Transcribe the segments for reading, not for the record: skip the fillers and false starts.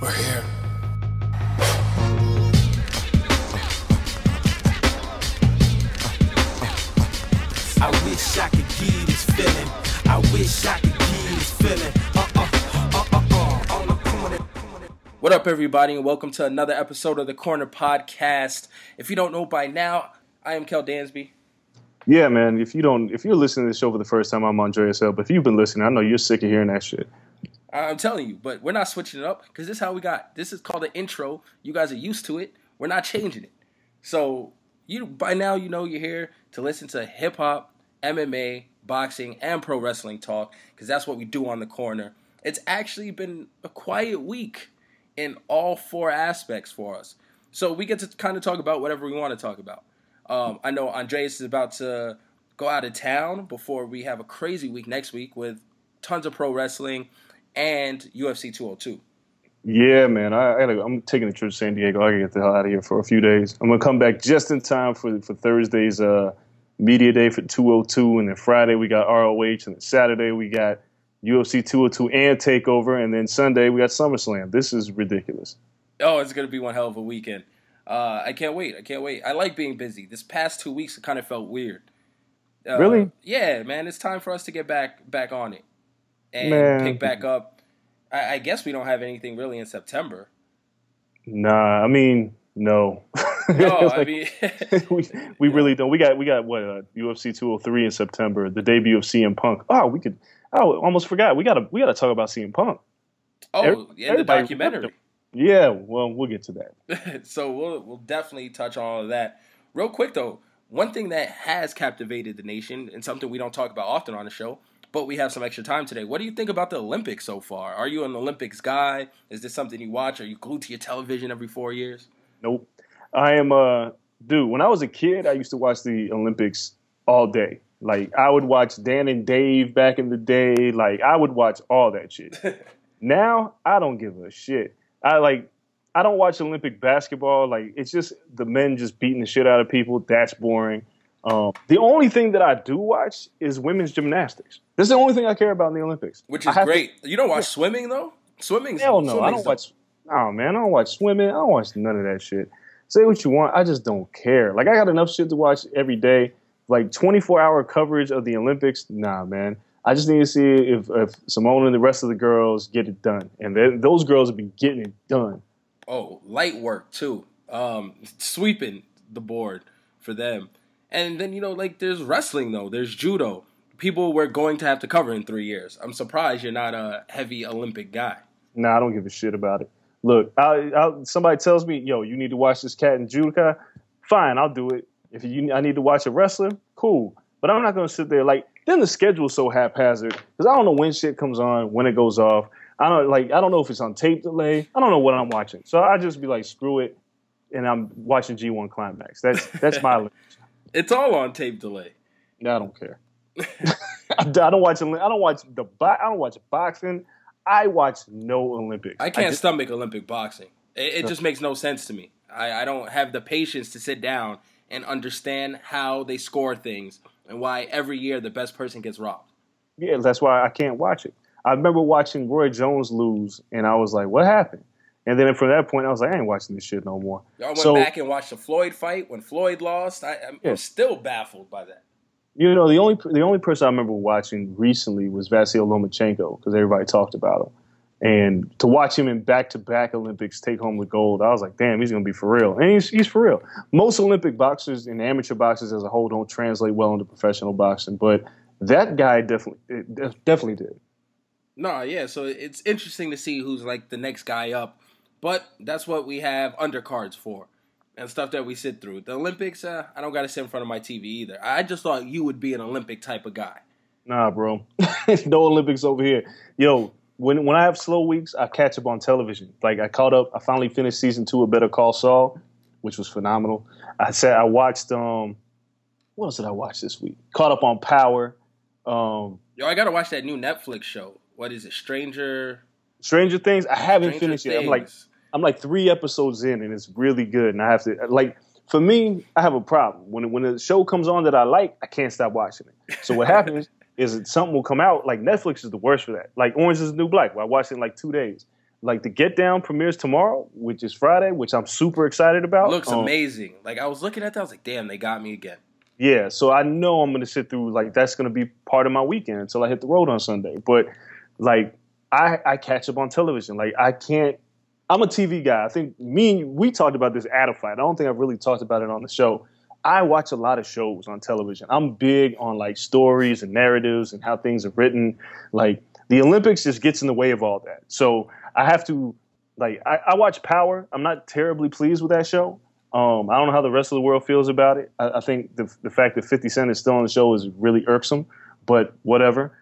We're here. I wish I could give this feeling. I wish I could give this feeling. On the corner. What up, everybody, and welcome to another episode of the Corner Podcast. If you don't know by now, I am Kel Dansby. Yeah, man. If you're listening to this show for the first time, I'm Andreas L. But if you've been listening, I know you're sick of hearing that shit. I'm telling you, but we're not switching it up because this is how we got. This is called an intro. You guys are used to it. We're not changing it. So by now you know you're here to listen to hip hop, MMA, boxing, and pro wrestling talk because that's what we do on the corner. It's actually been a quiet week in all four aspects for us. So we get to kind of talk about whatever we want to talk about. I know Andreas is about to go out of town before we have a crazy week next week with tons of pro wrestling and UFC 202. Yeah, man. I'm taking a trip to San Diego. I gotta get the hell out of here for a few days. I'm gonna come back just in time for Thursday's media day for 202, and then Friday we got ROH, and then Saturday we got UFC 202 and Takeover, and then Sunday we got SummerSlam. This is ridiculous. Oh, it's gonna be one hell of a weekend. I can't wait. I like being busy. This past 2 weeks it kind of felt weird. Really? Yeah, man. It's time for us to get back on it and pick back up. I guess we don't have anything really in September. Nah, I mean, no. No, I mean, we really don't. We got what UFC 203 in September, the debut of CM Punk. Oh, almost forgot. We gotta talk about CM Punk. Oh, yeah, the documentary. Yeah, well, we'll get to that. So we'll definitely touch on all of that. Real quick though, one thing that has captivated the nation and something we don't talk about often on the show, but we have some extra time today. What do you think about the Olympics so far? Are you an Olympics guy? Is this something you watch? Are you glued to your television every 4 years? Nope. I am dude, when I was a kid, I used to watch the Olympics all day. Like, I would watch Dan and Dave back in the day. Like, I would watch all that shit. Now, I don't give a shit. I don't watch Olympic basketball. Like, it's just the men just beating the shit out of people. That's boring. The only thing that I do watch is women's gymnastics. This is the only thing I care about in the Olympics. Which is great. You don't watch swimming, though? Hell no. I don't watch. Oh, man. I don't watch swimming. I don't watch none of that shit. Say what you want. I just don't care. Like, I got enough shit to watch every day. Like, 24-hour coverage of the Olympics. Nah, man. I just need to see if Simone and the rest of the girls get it done. And those girls have been getting it done. Oh, light work, too. Sweeping the board for them. And then, there's wrestling, though. There's judo. People we're going to have to cover in 3 years. I'm surprised you're not a heavy Olympic guy. Nah, I don't give a shit about it. Look, somebody tells me, yo, you need to watch this cat in judoka. Fine, I'll do it. I need to watch a wrestler, cool. But I'm not going to sit there. Like, then the schedule's so haphazard because I don't know when shit comes on, when it goes off. I don't know if it's on tape delay. I don't know what I'm watching. So I just be like, screw it, and I'm watching G1 Climax. That's my limit. It's all on tape delay. I don't care. I don't watch boxing. I watch no Olympics. I can't stomach Olympic boxing. It just makes no sense to me. I don't have the patience to sit down and understand how they score things and why every year the best person gets robbed. Yeah, that's why I can't watch it. I remember watching Roy Jones lose, and I was like, what happened? And then from that point, I was like, I ain't watching this shit no more. I went back and watched the Floyd fight when Floyd lost. I'm still baffled by that. You know, the only person I remember watching recently was Vasyl Lomachenko because everybody talked about him. And to watch him in back-to-back Olympics take home the gold, I was like, damn, he's going to be for real. And he's for real. Most Olympic boxers and amateur boxers as a whole don't translate well into professional boxing, but that guy definitely did. No, yeah, so it's interesting to see who's like the next guy up, but that's what we have undercards for and stuff that we sit through. The Olympics, I don't got to sit in front of my TV either. I just thought you would be an Olympic type of guy. Nah, bro. No Olympics over here. Yo, when I have slow weeks, I catch up on television. Like, I finally finished season 2 of Better Call Saul, which was phenomenal. I watched, what else did I watch this week? Caught up on Power. Yo, I got to watch that new Netflix show. What is it, Stranger Things? I haven't finished Things. yet. I'm like 3 episodes in, and it's really good. And I have to, like, for me, I have a problem. When a show comes on that I like, I can't stop watching it. So what happens is that something will come out. Like, Netflix is the worst for that. Like, Orange is the New Black. I watched it in like 2 days. Like the Get Down premieres tomorrow, which is Friday, which I'm super excited about. Looks amazing. Like I was looking at that, I was like, damn, they got me again. Yeah, so I know I'm going to sit through, like, that's going to be part of my weekend until I hit the road on Sunday. But, like, I catch up on television. Like, I can't – I'm a TV guy. I think we talked about this at a fight. I don't think I've really talked about it on the show. I watch a lot of shows on television. I'm big on, like, stories and narratives and how things are written. Like, the Olympics just gets in the way of all that. So I have to – like, I watch Power. I'm not terribly pleased with that show. I don't know how the rest of the world feels about it. I think the fact that 50 Cent is still on the show is really irksome, but whatever.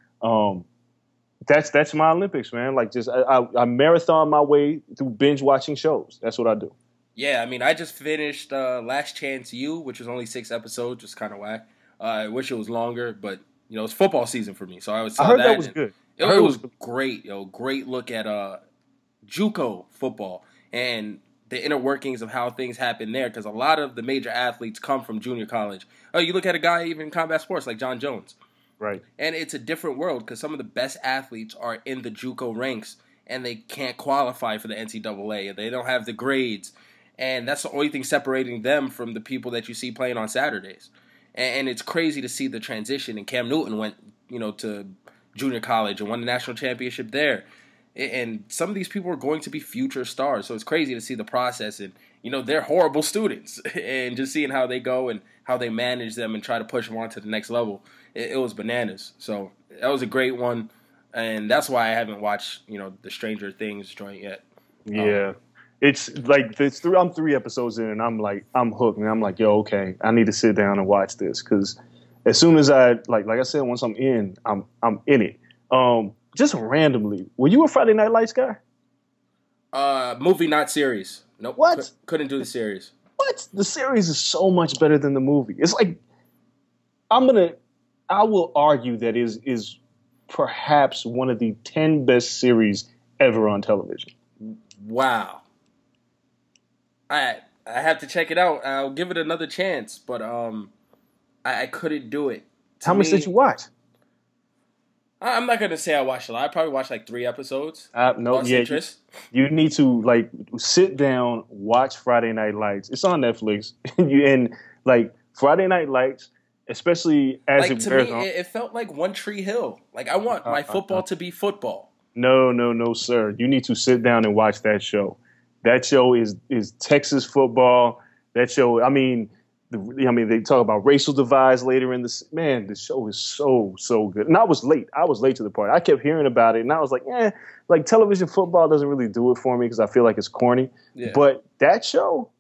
That's my Olympics, man. Like, just I marathon my way through binge watching shows. That's what I do. Yeah, I mean, I just finished Last Chance U, which was only 6 episodes, just kind of whack. I wish it was longer, but you know, it's football season for me, so I heard that was good. It was great, great look at JUCO football and the inner workings of how things happen there, because a lot of the major athletes come from junior college. Oh, you look at a guy even in combat sports like John Jones. Right. And it's a different world because some of the best athletes are in the JUCO ranks and they can't qualify for the NCAA. They don't have the grades. And that's the only thing separating them from the people that you see playing on Saturdays. And it's crazy to see the transition. And Cam Newton went, to junior college and won the national championship there. And some of these people are going to be future stars. So it's crazy to see the process. And, they're horrible students. And just seeing how they go and how they manage them and try to push them on to the next level, it was bananas. So that was a great one. And that's why I haven't watched, the Stranger Things joint yet. Yeah. It's like I'm 3 episodes in and I'm hooked. And I'm like, yo, okay, I need to sit down and watch this. Because as soon as like I said, once I'm in, I'm in it. Just randomly, were you a Friday Night Lights guy? Movie, not series. Nope. What? Couldn't do the series. What? The series is so much better than the movie. It's like I will argue that is perhaps one of the 10 best series ever on television. Wow. I have to check it out. I'll give it another chance, but I couldn't do it. How much did you watch? I'm not gonna say I watched a lot. I probably watched like 3 episodes. No, yeah. You need to sit down, watch Friday Night Lights. It's on Netflix. And Friday Night Lights, especially as to me, it felt like One Tree Hill. Like I want my football to be football. No, sir. You need to sit down and watch that show. That show is Texas football. That show, they talk about racial divides later in this. Man, the show is so good. And I was late. To the party. I kept hearing about it, and I was like, television football doesn't really do it for me because I feel like it's corny. Yeah. But that show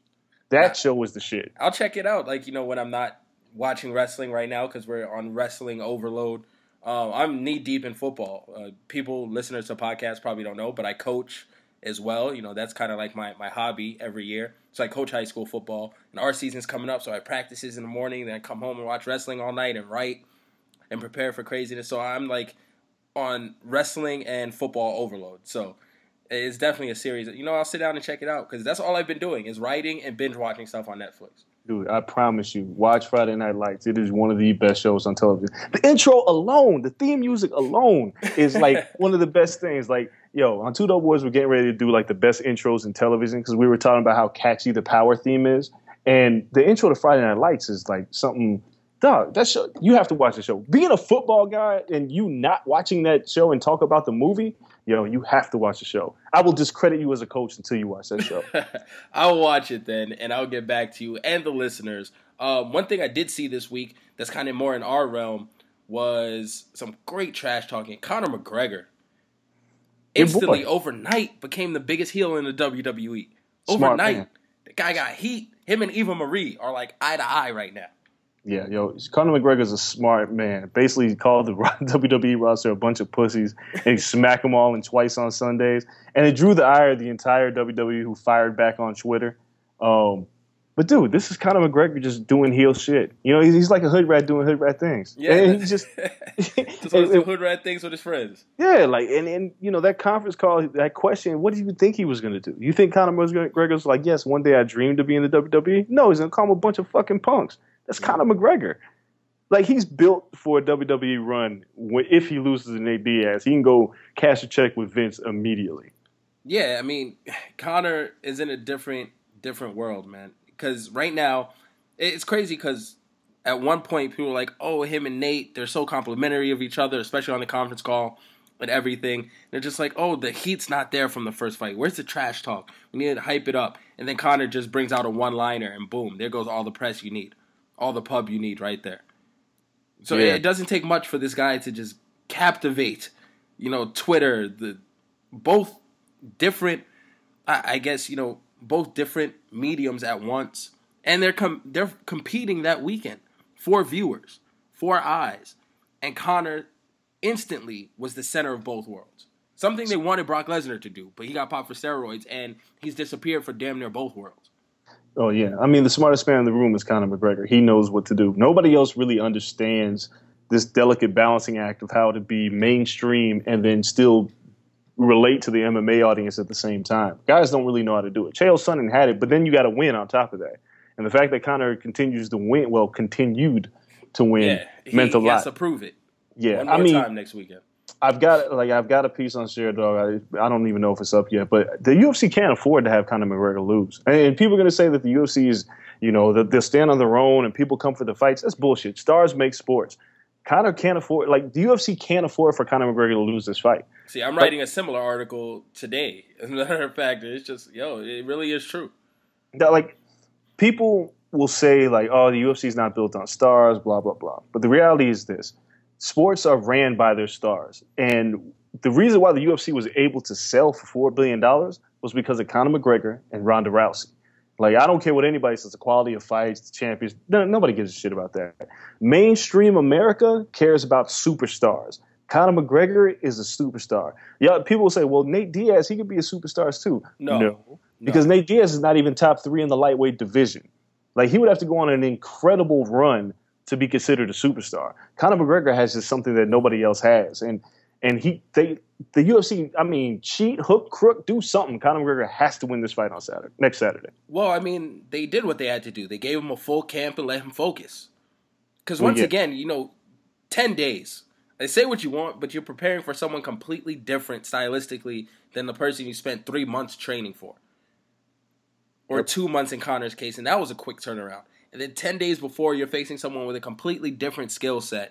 was the shit. I'll check it out. When I'm not watching wrestling right now because we're on wrestling overload. I'm knee deep in football. People, listeners to podcasts probably don't know, but I coach as well. That's kind of like my hobby every year. So I coach high school football, and our season's coming up, so I practices in the morning, then I come home and watch wrestling all night and write and prepare for craziness. So I'm on wrestling and football overload. So it's definitely a series. I'll sit down and check it out because that's all I've been doing is writing and binge watching stuff on Netflix. Dude, I promise you, watch Friday Night Lights. It is one of the best shows on television. The intro alone, the theme music alone is one of the best things. On Two Dope Boys, we're getting ready to do the best intros in television because we were talking about how catchy the Power theme is. And the intro to Friday Night Lights is something, dog, that show, you have to watch the show. Being a football guy and you not watching that show and talk about the movie, you have to watch the show. I will discredit you as a coach until you watch that show. I'll watch it then, and I'll get back to you and the listeners. One thing I did see this week that's kind of more in our realm was some great trash talking. Conor McGregor instantly, overnight, became the biggest heel in the WWE. Overnight. The guy got heat. Him and Eva Marie are eye to eye right now. Yeah, Conor McGregor's a smart man. Basically, he called the WWE roster a bunch of pussies and he smacked them all in twice on Sundays. And it drew the ire of the entire WWE who fired back on Twitter. But, dude, this is Conor McGregor just doing heel shit. He's like a hood rat doing hood rat things. Yeah. And he's just do hood rat things with his friends. Yeah, that conference call, that question, what did you think he was going to do? You think Conor McGregor's like, yes, one day I dreamed of being in the WWE? No, he's going to call him a bunch of fucking punks. That's Conor McGregor. He's built for a WWE run. If he loses an Nate Diaz, he can go cash a check with Vince immediately. Yeah, I mean, Connor is in a different world, man. Because right now, it's crazy. Because at one point, people were like, "Oh, him and Nate, they're so complimentary of each other, especially on the conference call and everything." They're just like, "Oh, the heat's not there from the first fight. Where's the trash talk? We need to hype it up." And then Connor just brings out a one-liner, and boom, there goes all the press you need, all the pub you need right there. So it doesn't take much for this guy to just captivate, Twitter, the both different, I guess, both different mediums at once, and they're competing that weekend for viewers, for eyes, and Connor instantly was the center of both worlds. Something they wanted Brock Lesnar to do, but he got popped for steroids, and he's disappeared for damn near both worlds. Oh, yeah. I mean, the smartest man in the room is Conor McGregor. He knows what to do. Nobody else really understands this delicate balancing act of how to be mainstream and then still relate to the MMA audience at the same time. Guys don't really know how to do it. Chael Sonnen had it, but then you got to win on top of that. And the fact that Conor continued to win meant a lot. He has to prove it. Yeah, One more time next weekend. I've got a piece on ShareDog. I don't even know if it's up yet, but the UFC can't afford to have Conor McGregor lose. And people are going to say that the UFC is, that they'll stand on their own and people come for the fights. That's bullshit. Stars make sports. Conor can't afford, the UFC can't afford for Conor McGregor to lose this fight. See, I'm writing a similar article today. As a matter of fact, it's just, it really is true. That, people will say, oh, the UFC is not built on stars, blah, blah, blah. But the reality is this. Sports are ran by their stars. And the reason why the UFC was able to sell for $4 billion was because of Conor McGregor and Ronda Rousey. I don't care what anybody says, the quality of fights, the champions. Nobody gives a shit about that. Mainstream America cares about superstars. Conor McGregor is a superstar. Yeah, people will say, well, Nate Diaz, he could be a superstar too. No. Because Nate Diaz is not even top 3 in the lightweight division. He would have to go on an incredible run to be considered a superstar. Conor McGregor has just something that nobody else has. And the UFC, cheat, hook, crook, do something. Conor McGregor has to win this fight on next Saturday. Well, they did what they had to do. They gave him a full camp and let him focus. Because once again, 10 days. They say what you want, but you're preparing for someone completely different stylistically than the person you spent 3 months training for. Or 2 months in Conor's case, and that was a quick turnaround. And then 10 days before, you're facing someone with a completely different skill set,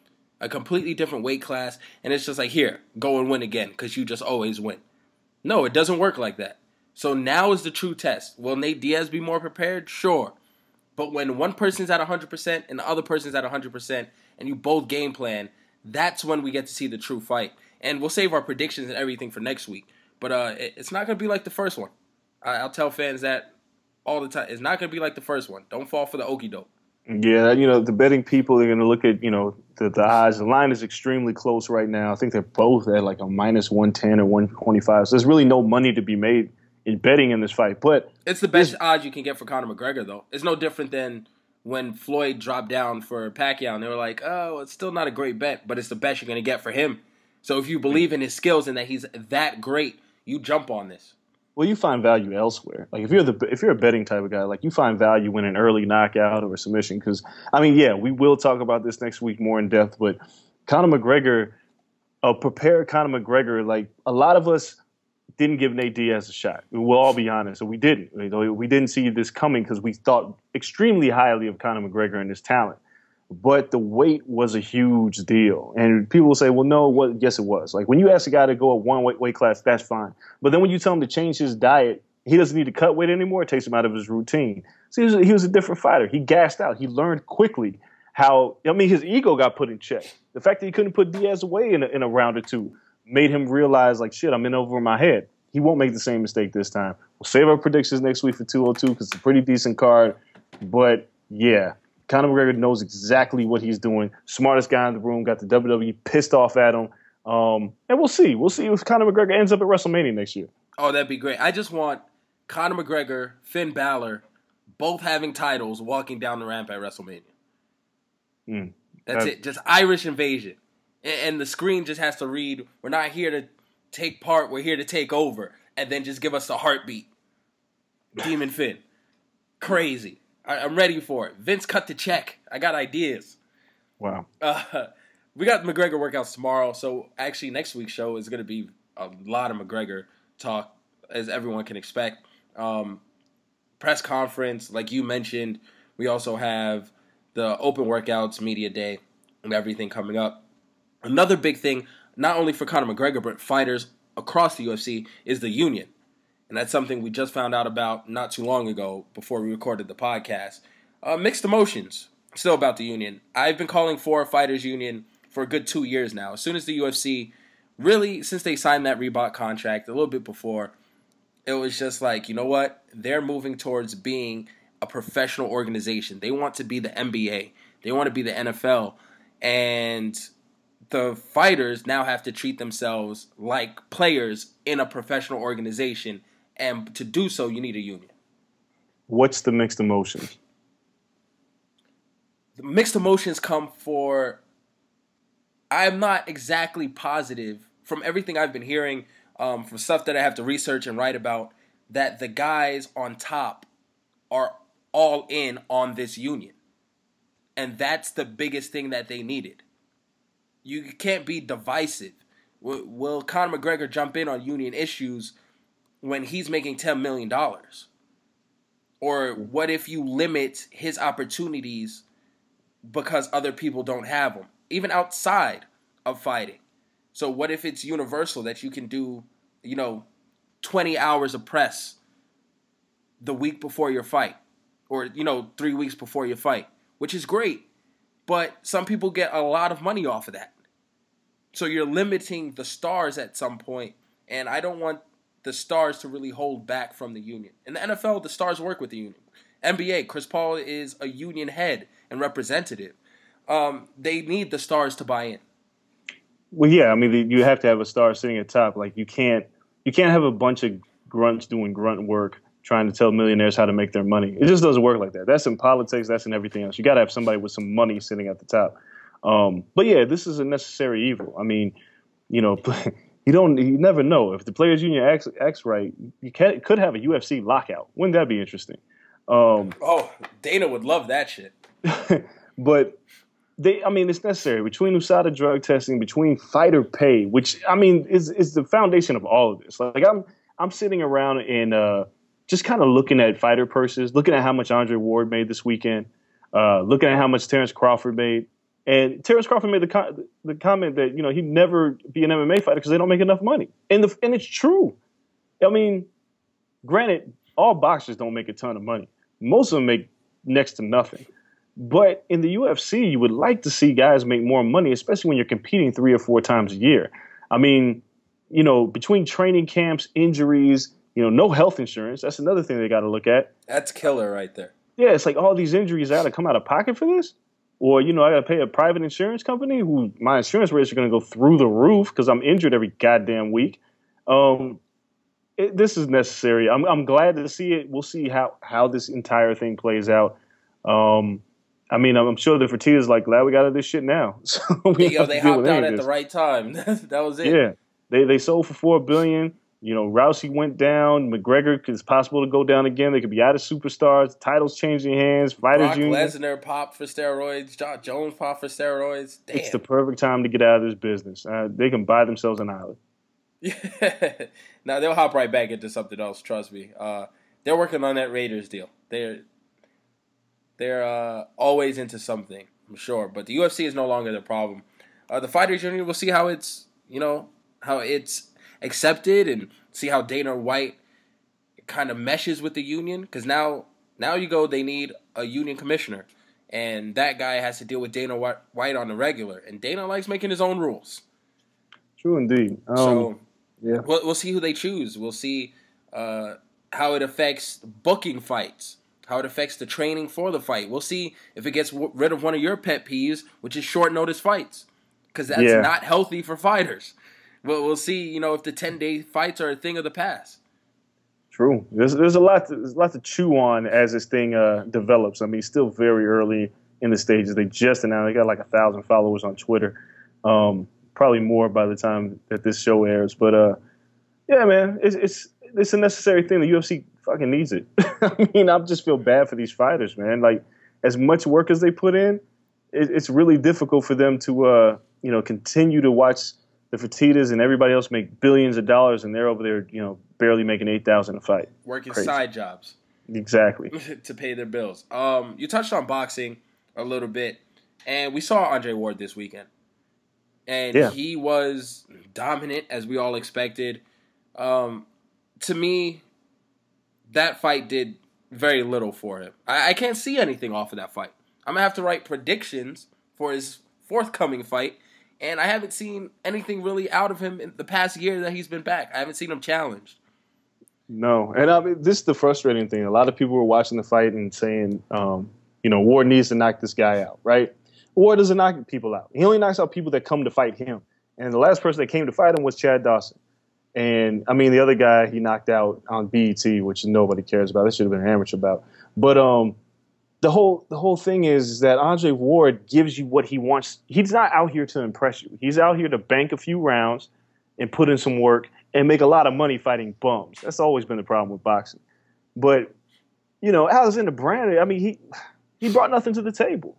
a completely different weight class, and it's just here, go and win again, because you just always win. No, it doesn't work like that. So now is the true test. Will Nate Diaz be more prepared? Sure. But when one person's at 100% and the other person's at 100%, and you both game plan, that's when we get to see the true fight. And we'll save our predictions and everything for next week. But it's not going to be like the first one. I'll tell fans that all the time. It's not going to be like the first one. Don't fall for the okie doke. Yeah, the betting people are going to look at, the odds. The line is extremely close right now. I think they're both at a minus 110 or 125. So there's really no money to be made in betting in this fight. But it's the best odds you can get for Conor McGregor, though. It's no different than when Floyd dropped down for Pacquiao. And they were like, oh, it's still not a great bet, but it's the best you're going to get for him. So if you believe in his skills and that he's that great, you jump on this. Well, you find value elsewhere. If you're a betting type of guy, you find value in an early knockout or a submission. Because we will talk about this next week more in depth. But Conor McGregor, a prepared Conor McGregor, a lot of us didn't give Nate Diaz a shot. We'll all be honest. So we didn't. We didn't see this coming because we thought extremely highly of Conor McGregor and his talent. But the weight was a huge deal. And people will say, well, no, yes, it was. When you ask a guy to go up one weight class, that's fine. But then when you tell him to change his diet, he doesn't need to cut weight anymore. It takes him out of his routine. So he was a different fighter. He gassed out. He learned quickly his ego got put in check. The fact that he couldn't put Diaz away in a round or two made him realize, shit, I'm in over my head. He won't make the same mistake this time. We'll save our predictions next week for 202 because it's a pretty decent card. But, yeah. Conor McGregor knows exactly what he's doing. Smartest guy in the room, got the WWE pissed off at him. And we'll see. We'll see if Conor McGregor ends up at WrestleMania next year. Oh, that'd be great. I just want Conor McGregor, Finn Balor, both having titles walking down the ramp at WrestleMania. That's it. Just Irish invasion. And the screen just has to read, we're not here to take part, we're here to take over. And then just give us the heartbeat. Demon Finn. Crazy. I'm ready for it. Vince cut the check. I got ideas. Wow. We got McGregor workouts tomorrow, so actually next week's show is going to be a lot of McGregor talk. as everyone can expect. Press conference, like you mentioned, we also have the open workouts, media day, and everything coming up. Another big thing, not only for Conor McGregor, but fighters across the UFC, is the union. And that's something we just found out about not too long ago before we recorded the podcast. Mixed emotions still about the union. I've been calling for a fighters union for a good 2 years now. As soon as the UFC, really, since they signed that Reebok contract a little bit before, it was just like, you know what? They're moving towards being a professional organization. They want to be the NBA. They want to be the NFL. And the fighters now have to treat themselves like players in a professional organization. And to do so, you need a union. What's the mixed emotions? The mixed emotions come for, I'm not exactly positive from everything I've been hearing, from stuff that I have to research and write about, that the guys on top are all in on this union. And that's the biggest thing that they needed. You can't be divisive. Will Conor McGregor jump in on union issues when he's making $10 million? Or what if you limit his opportunities because other people don't have them, even outside of fighting? So what if it's universal that you can do, 20 hours of press the week before your fight, or, 3 weeks before your fight, which is great, but some people get a lot of money off of that. So you're limiting the stars at some point, and I don't want the stars to really hold back from the union. In the NFL, the stars work with the union. NBA, Chris Paul is a union head and representative. They need the stars to buy in. Well, yeah, I mean, you have to have a star sitting at top. Like, you can't have a bunch of grunts doing grunt work trying to tell millionaires how to make their money. It just doesn't work like that. That's in politics. That's in everything else. You got to have somebody with some money sitting at the top. But yeah, this is a necessary evil. I mean, you never know. If the players union acts right, you could have a UFC lockout. Wouldn't that be interesting? Dana would love that shit. But it's necessary. Between USADA drug testing, between fighter pay, which is the foundation of all of this. Like I'm sitting around and just kind of looking at fighter purses, looking at how much Andre Ward made this weekend, looking at how much Terrence Crawford made. And Terrence Crawford made the comment that he'd never be an MMA fighter because they don't make enough money, and it's true. I mean, granted, all boxers don't make a ton of money. Most of them make next to nothing. But in the UFC, you would like to see guys make more money, especially when you're competing 3 or 4 times a year. I mean, between training camps, injuries, no health insurance. That's another thing they got to look at. That's killer right there. Yeah, it's like all these injuries, I got to come out of pocket for this? Or, I got to pay a private insurance company who my insurance rates are going to go through the roof because I'm injured every goddamn week. This is necessary. I'm glad to see it. We'll see how this entire thing plays out. I'm sure the Fertitta's like, glad we got this shit now. So they hopped out at the right time. That was it. Yeah, they sold for $4 billion. Rousey went down. McGregor, it's possible to go down again. They could be out of superstars. Titles changing hands. Fighters Brock union. Lesnar popped for steroids. John Jones popped for steroids. Damn. It's the perfect time to get out of this business. They can buy themselves an island. Yeah. Now they'll hop right back into something else. Trust me. They're working on that Raiders deal. They're always into something, I'm sure. But the UFC is no longer the problem. The fighters union, we'll see how it's accepted, and see how Dana White kind of meshes with the union. Because now they need a union commissioner, and that guy has to deal with Dana White on the regular. And Dana likes making his own rules. True indeed. Yeah, we'll see who they choose. We'll see how it affects booking fights, how it affects the training for the fight. We'll see if it gets rid of one of your pet peeves, which is short notice fights, because that's not healthy for fighters. We'll see, if the 10-day fights are a thing of the past. True. There's a lot to chew on as this thing develops. I mean, still very early in the stages. They just announced they got like 1,000 followers on Twitter. Probably more by the time that this show airs. But yeah, man, it's a necessary thing. The UFC fucking needs it. I mean, I just feel bad for these fighters, man. Like, as much work as they put in, it's really difficult for them to continue to watch the Fertittas and everybody else make billions of dollars, and they're over there, barely making $8,000 a fight. Working Crazy. side jobs Exactly. to pay their bills. You touched on boxing a little bit, and we saw Andre Ward this weekend. And he was dominant, as we all expected. To me, that fight did very little for him. I can't see anything off of that fight. I'm going to have to write predictions for his forthcoming fight, and I haven't seen anything really out of him in the past year that he's been back. I haven't seen him challenged. No. And I mean, this is the frustrating thing. A lot of people were watching the fight and saying, Ward needs to knock this guy out, right? Ward doesn't knock people out. He only knocks out people that come to fight him. And the last person that came to fight him was Chad Dawson. And, I mean, the other guy he knocked out on BET, which nobody cares about. That should have been an amateur bout. But the whole thing is that Andre Ward gives you what he wants. He's not out here to impress you. He's out here to bank a few rounds and put in some work and make a lot of money fighting bums. That's always been the problem with boxing. But, Alexander Brandon, I mean, he brought nothing to the table.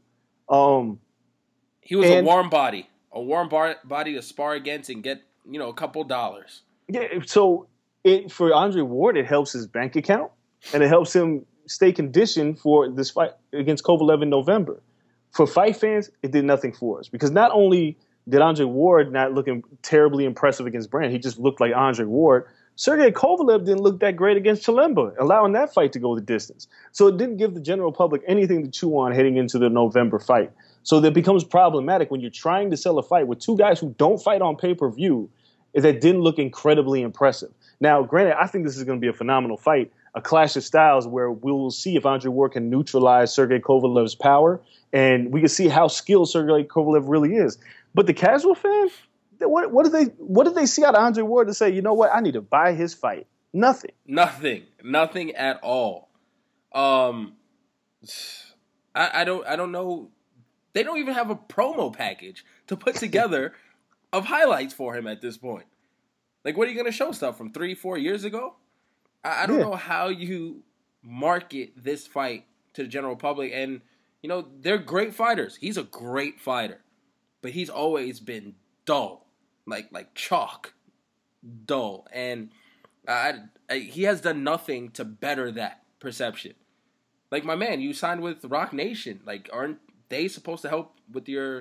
He was a warm body to spar against and get, a couple dollars. Yeah, so for Andre Ward, it helps his bank account, and it helps him stay conditioned for this fight against Kovalev in November. For fight fans, it did nothing for us, because not only did Andre Ward not look terribly impressive against Brand, he just looked like Andre Ward. Sergey Kovalev didn't look that great against Chilemba, allowing that fight to go the distance. So it didn't give the general public anything to chew on heading into the November fight. So that becomes problematic when you're trying to sell a fight with two guys who don't fight on pay-per-view that didn't look incredibly impressive. Now, granted, I think this is going to be a phenomenal fight, a clash of styles where we will see if Andre Ward can neutralize Sergey Kovalev's power, and we can see how skilled Sergey Kovalev really is. But the casual fan, what did they see out of Andre Ward to say, you know what, I need to buy his fight? Nothing at all. I don't know. They don't even have a promo package to put together of highlights for him at this point. Like, what are you going to show stuff from 3-4 years ago? I don't know how you market this fight to the general public. And, they're great fighters. He's a great fighter. But he's always been dull. Like chalk. Dull. And he has done nothing to better that perception. Like, my man, you signed with Rock Nation. Like, aren't they supposed to help with your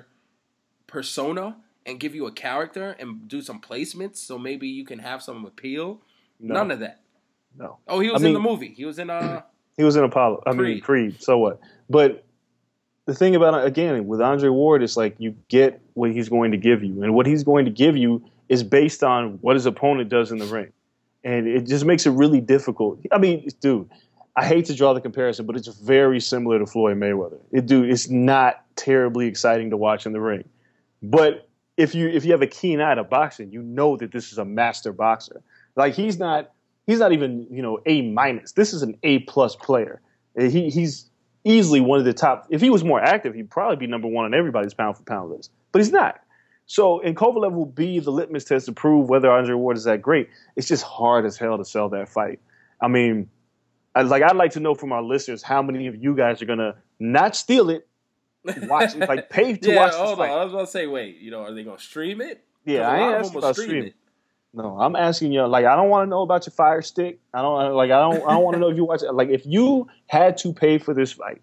persona and give you a character and do some placements so maybe you can have some appeal? No. None of that. No. Oh, he was in the movie. He was in he was in Apollo. Creed. So what? But the thing about it, again, with Andre Ward, it's like you get what he's going to give you. And what he's going to give you is based on what his opponent does in the ring. And it just makes it really difficult. I mean, dude, I hate to draw the comparison, but it's very similar to Floyd Mayweather. It's not terribly exciting to watch in the ring. But if you have a keen eye to boxing, you know that this is a master boxer. Like, he's not even, A-. This is an A-plus player. He's easily one of the top. If he was more active, he'd probably be number one on everybody's pound-for-pound list. But he's not. So, and Kovalev will be the litmus test to prove whether Andre Ward is that great. It's just hard as hell to sell that fight. I mean, I'd like to know from our listeners how many of you guys are going to not steal it, watch it, like pay to watch this fight. I was about to say, wait, are they going to stream it? Yeah, I ain't asking about streaming. No, I'm asking you, I don't want to know about your Fire Stick. I don't want to know if you watch it. Like, if you had to pay for this fight,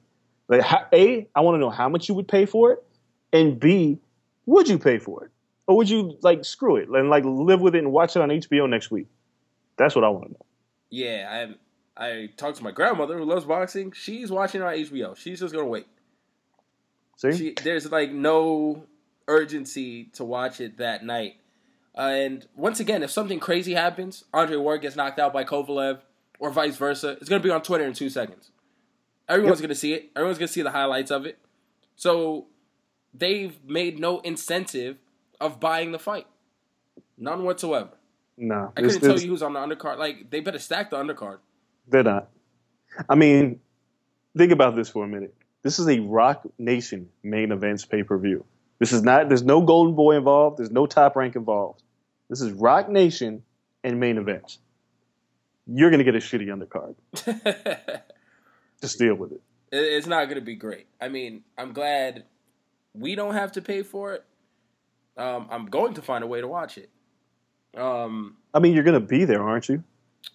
A, I want to know how much you would pay for it, and B, would you pay for it? Or would you, screw it and, live with it and watch it on HBO next week? That's what I want to know. Yeah, I talked to my grandmother who loves boxing. She's watching it on HBO. She's just going to wait. See? There's, no urgency to watch it that night. And once again, if something crazy happens, Andre Ward gets knocked out by Kovalev, or vice versa, it's going to be on Twitter in 2 seconds. Everyone's going to see it. Everyone's going to see the highlights of it. So they've made no incentive of buying the fight. None whatsoever. No. I couldn't tell you who's on the undercard. They better stack the undercard. They're not. I mean, think about this for a minute. This is a Rock Nation main events pay-per-view. There's no Golden Boy involved. There's no Top Rank involved. This is Rock Nation and main events. You're going to get a shitty undercard. Just deal with it. It's not going to be great. I mean, I'm glad we don't have to pay for it. I'm going to find a way to watch it. I mean, you're going to be there, aren't you?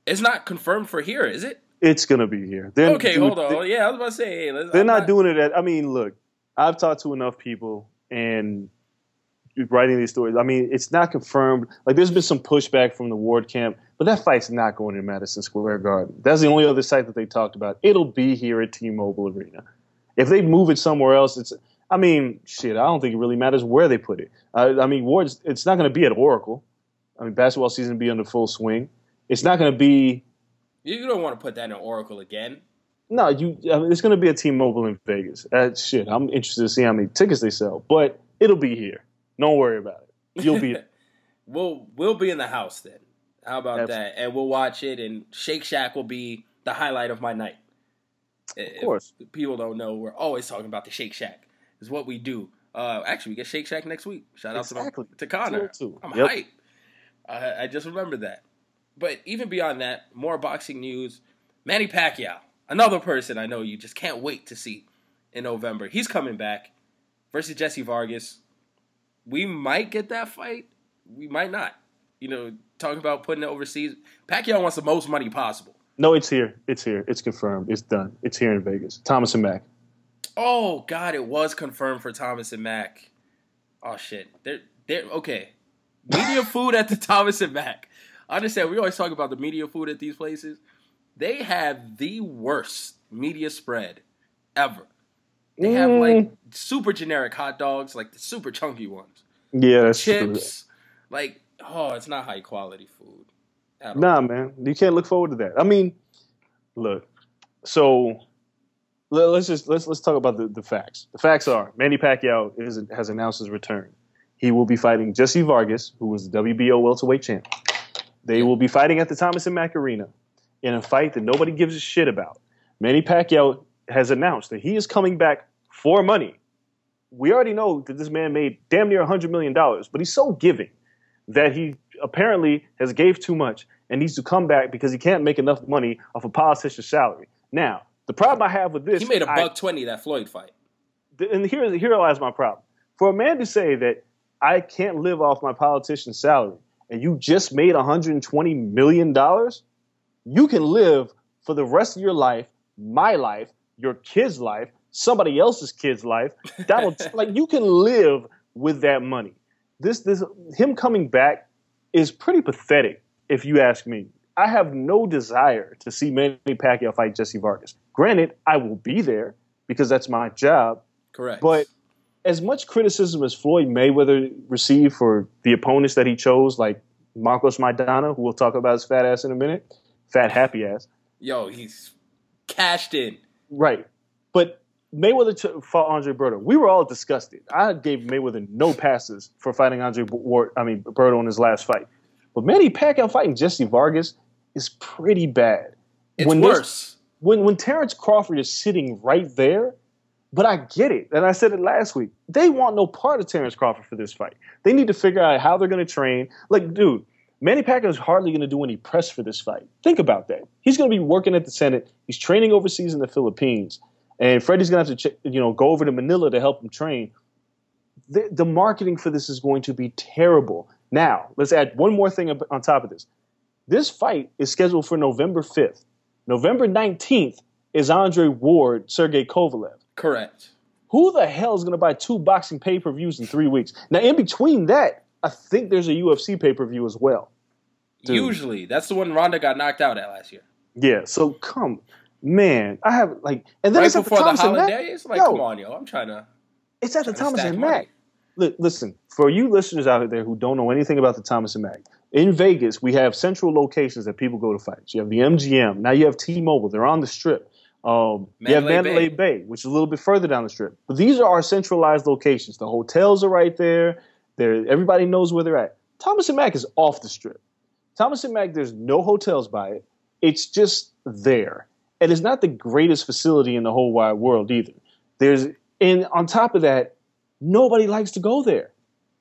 It's not confirmed for here, is it? It's gonna be here. Okay, hold on. Yeah, I was about to say. Hey, they're not doing it at. I mean, look, I've talked to enough people and writing these stories. I mean, it's not confirmed. Like, there's been some pushback from the Ward camp, but that fight's not going to Madison Square Garden. That's the only other site that they talked about. It'll be here at T-Mobile Arena. If they move it somewhere else, it's. I mean, shit. I don't think it really matters where they put it. I mean, Ward's. It's not going to be at Oracle. I mean, basketball season will be under full swing. It's not going to be. You don't want to put that in Oracle again. No, I mean, it's going to be a T-Mobile in Vegas. Shit, I'm interested to see how many tickets they sell, but it'll be here. Don't worry about it. You'll be. We'll be in the house then. How about Absolutely. that? And we'll watch it. And Shake Shack will be the highlight of my night. Of course. If people don't know, we're always talking about the Shake Shack. It's what we do. Actually, we get Shake Shack next week. Shout out to Connor. I'm hyped. I just remembered that. But even beyond that, more boxing news. Manny Pacquiao, another person I know you just can't wait to see in November. He's coming back versus Jesse Vargas. We might get that fight. We might not. You know, talking about putting it overseas. Pacquiao wants the most money possible. No, it's here. It's here. It's confirmed. It's done. It's here in Vegas. Thomas and Mack. Oh, God, it was confirmed for Thomas and Mack. Oh, shit. They're okay. Media food at the Thomas and Mack. I understand. We always talk about the media food at these places. They have the worst media spread ever. They have, like, super generic hot dogs, like the super chunky ones. Yeah, that's chips. True. Like, it's not high quality food. Nah, man. You can't look forward to that. I mean, look. So let's talk about the facts. The facts are Manny Pacquiao has announced his return. He will be fighting Jesse Vargas, who was the WBO welterweight champ. They will be fighting at the Thomas and Mack Arena in a fight that nobody gives a shit about. Manny Pacquiao has announced that he is coming back for money. We already know that this man made damn near $100 million, but he's so giving that he apparently has gave too much and needs to come back because he can't make enough money off a politician's salary. Now, the problem I have with this... He made $120 that Floyd fight. And here lies my problem. For a man to say that I can't live off my politician's salary and you just made $120 million, you can live for the rest of your life, my life, your kid's life, somebody else's kid's life. You can live with that money. This him coming back is pretty pathetic, if you ask me. I have no desire to see Manny Pacquiao fight Jesse Vargas. Granted, I will be there because that's my job. Correct. But as much criticism as Floyd Mayweather received for the opponents that he chose, like Marcos Maidana, who we'll talk about his fat ass in a minute, fat happy ass. Yo, he's cashed in. Right. But Mayweather fought Andre Berto. We were all disgusted. I gave Mayweather no passes for fighting Berto in his last fight. But Manny Pacquiao fighting Jesse Vargas is pretty bad. It's worse. When Terrence Crawford is sitting right there, but I get it, and I said it last week, they want no part of Terrence Crawford for this fight. They need to figure out how they're going to train. Like, dude, Manny Pacquiao is hardly going to do any press for this fight. Think about that. He's going to be working at the Senate. He's training overseas in the Philippines. And Freddie's going to have to, go over to Manila to help him train. The marketing for this is going to be terrible. Now, let's add one more thing on top of this. This fight is scheduled for November 5th. November 19th is Andre Ward, Sergey Kovalev. Correct. Who the hell is going to buy 2 boxing pay-per-views in 3 weeks? Now, in between that, I think there's a UFC pay-per-view as well. Dude. Usually. That's the one Ronda got knocked out at last year. Yeah, so man, I have and then right it's at before the holidays. Like, come on, yo, I'm trying to. It's at the Thomas and Mack. Listen, for you listeners out there who don't know anything about the Thomas and Mack, in Vegas we have central locations that people go to fight. You have the MGM. Now you have T-Mobile. They're on the Strip. You have Mandalay Bay, which is a little bit further down the Strip. But these are our centralized locations. The hotels are right there. Everybody knows where they're at. Thomas and Mack is off the Strip. Thomas and Mack, there's no hotels by it. It's just there. And it's not the greatest facility in the whole wide world either. And on top of that, nobody likes to go there.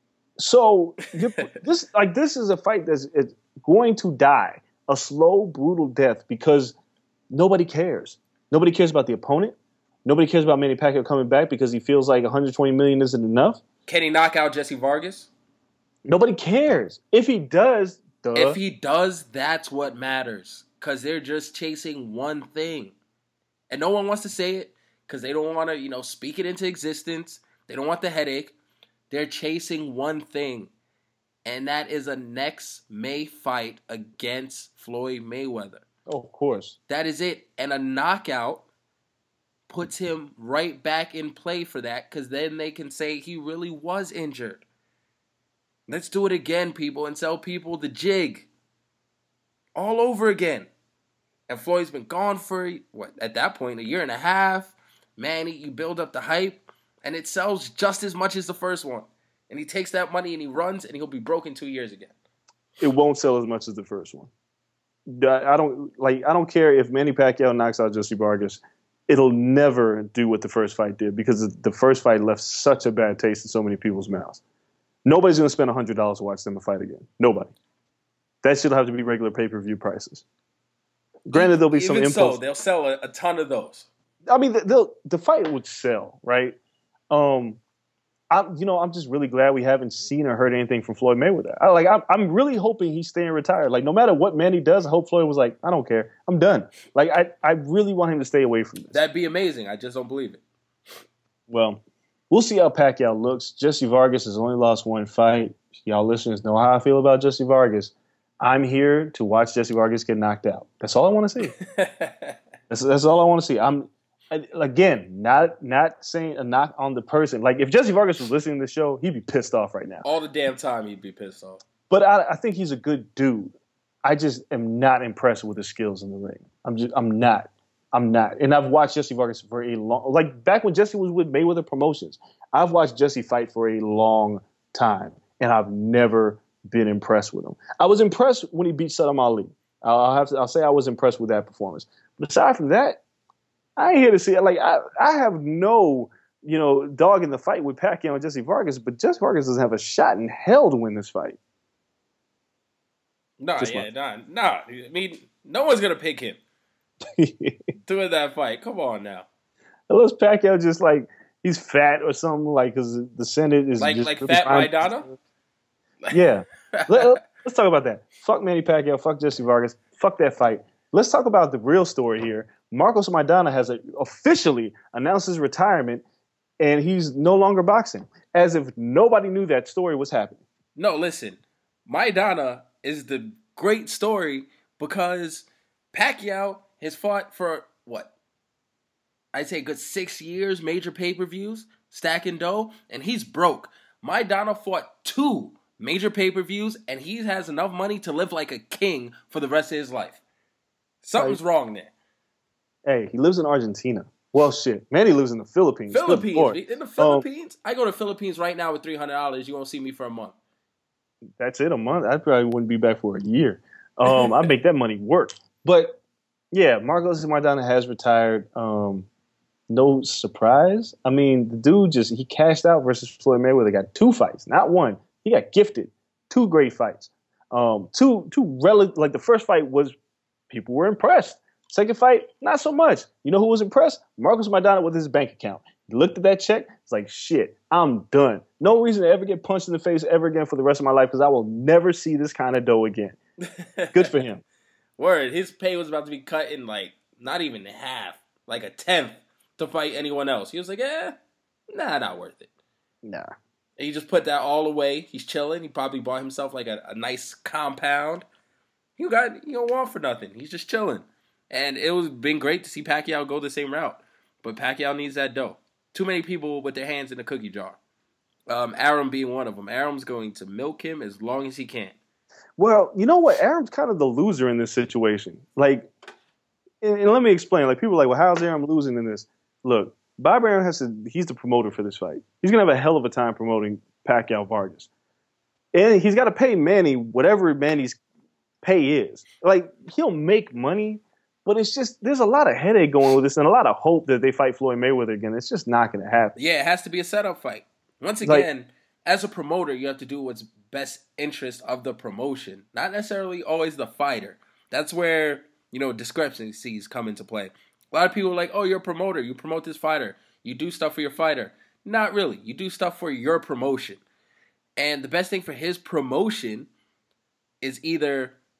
So this is a fight that's going to die a slow, brutal death because nobody cares. Nobody cares about the opponent. Nobody cares about Manny Pacquiao coming back because he feels like $120 million isn't enough. Can he knock out Jesse Vargas? Nobody cares. If he does, that's what matters. because they're just chasing one thing. And no one wants to say it because they don't want to, speak it into existence. They don't want the headache. They're chasing one thing. And that is a next May fight against Floyd Mayweather. Oh, of course. That is it. And a knockout puts him right back in play for that, because then they can say he really was injured. Let's do it again, people, and sell people the jig. All over again. And Floyd's been gone for, at that point, a year and a half. Man, you build up the hype, and it sells just as much as the first one. And he takes that money and he runs, and he'll be broke in 2 years again. It won't sell as much as the first one. I don't care if Manny Pacquiao knocks out Jesse Vargas. It'll never do what the first fight did, because the first fight left such a bad taste in so many people's mouths. Nobody's going to spend $100 to watch them fight again. Nobody. That should have to be regular pay-per-view prices. Granted, there'll be some impulse. So, they'll sell a ton of those. I mean, the fight would sell, right? I'm just really glad we haven't seen or heard anything from Floyd Mayweather. I'm really hoping he's staying retired. Like, no matter what Manny does, I hope Floyd was like, I don't care, I'm done. Like, I really want him to stay away from this. That'd be amazing. I just don't believe it. Well, we'll see how Pacquiao looks. Jesse Vargas has only lost one fight. Y'all listeners know how I feel about Jesse Vargas. I'm here to watch Jesse Vargas get knocked out. That's all I want to see. That's all I want to see. I'm, again, not saying a knock on the person. Like, if Jesse Vargas was listening to the show, he'd be pissed off right now. All the damn time he'd be pissed off. But I think he's a good dude. I just am not impressed with his skills in the ring. I'm not. And I've watched Jesse Vargas for a long, like back when Jesse was with Mayweather Promotions, I've watched Jesse fight for a long time, and I've never been impressed with him. I was impressed when he beat Saddam Ali. I'll say I was impressed with that performance. But aside from that, I ain't here to see it. Like, I have no, dog in the fight with Pacquiao and Jesse Vargas, but Jesse Vargas doesn't have a shot in hell to win this fight. Nah. I mean, no one's gonna pick him to win that fight. Come on now. Unless Pacquiao just like he's fat or something, like because the Senate is like just fat Maidana. Yeah. Let's talk about that. Fuck Manny Pacquiao. Fuck Jesse Vargas. Fuck that fight. Let's talk about the real story here. Marcos Maidana has officially announced his retirement, and he's no longer boxing, as if nobody knew that story was happening. No, listen. Maidana is the great story because Pacquiao has fought for, I'd say a good 6 years, major pay-per-views, stacking dough, and he's broke. Maidana fought 2 major pay-per-views, and he has enough money to live like a king for the rest of his life. Something's wrong there. Hey, he lives in Argentina. Well, shit. Manny lives in the Philippines. In the Philippines? I go to Philippines right now with $300. You won't see me for a month. That's it, a month? I probably wouldn't be back for a year. I'd make that money work. But, yeah, Marcos Maidana has retired. No surprise. I mean, the dude he cashed out versus Floyd Mayweather. Got 2 fights, not one. He got gifted 2 great fights. The first fight was, people were impressed. Second fight, not so much. You know who was impressed? Marcos Maidana with his bank account. He looked at that check. It's like, shit, I'm done. No reason to ever get punched in the face ever again for the rest of my life, because I will never see this kind of dough again. Good for him. Word, his pay was about to be cut in not even half, like a 10th to fight anyone else. He was like, not worth it. Nah. And he just put that all away. He's chilling. He probably bought himself like a nice compound. He don't want for nothing. He's just chilling. And it was been great to see Pacquiao go the same route. But Pacquiao needs that dough. Too many people with their hands in the cookie jar. Arum being one of them. Arum's going to milk him as long as he can. Well, you know what? Arum's kind of the loser in this situation. Like, and let me explain. Like, people are like, well, how's Arum losing in this? Look, Bob Arum he's the promoter for this fight. He's going to have a hell of a time promoting Pacquiao Vargas. And he's got to pay Manny whatever Manny's pay is. Like, he'll make money, but it's just, there's a lot of headache going with this and a lot of hope that they fight Floyd Mayweather again. It's just not going to happen. Yeah, it has to be a setup fight. Once again, as a promoter, you have to do what's best interest of the promotion, not necessarily always the fighter. That's where, discrepancies come into play. A lot of people are like, oh, you're a promoter. You promote this fighter. You do stuff for your fighter. Not really. You do stuff for your promotion. And the best thing for his promotion is either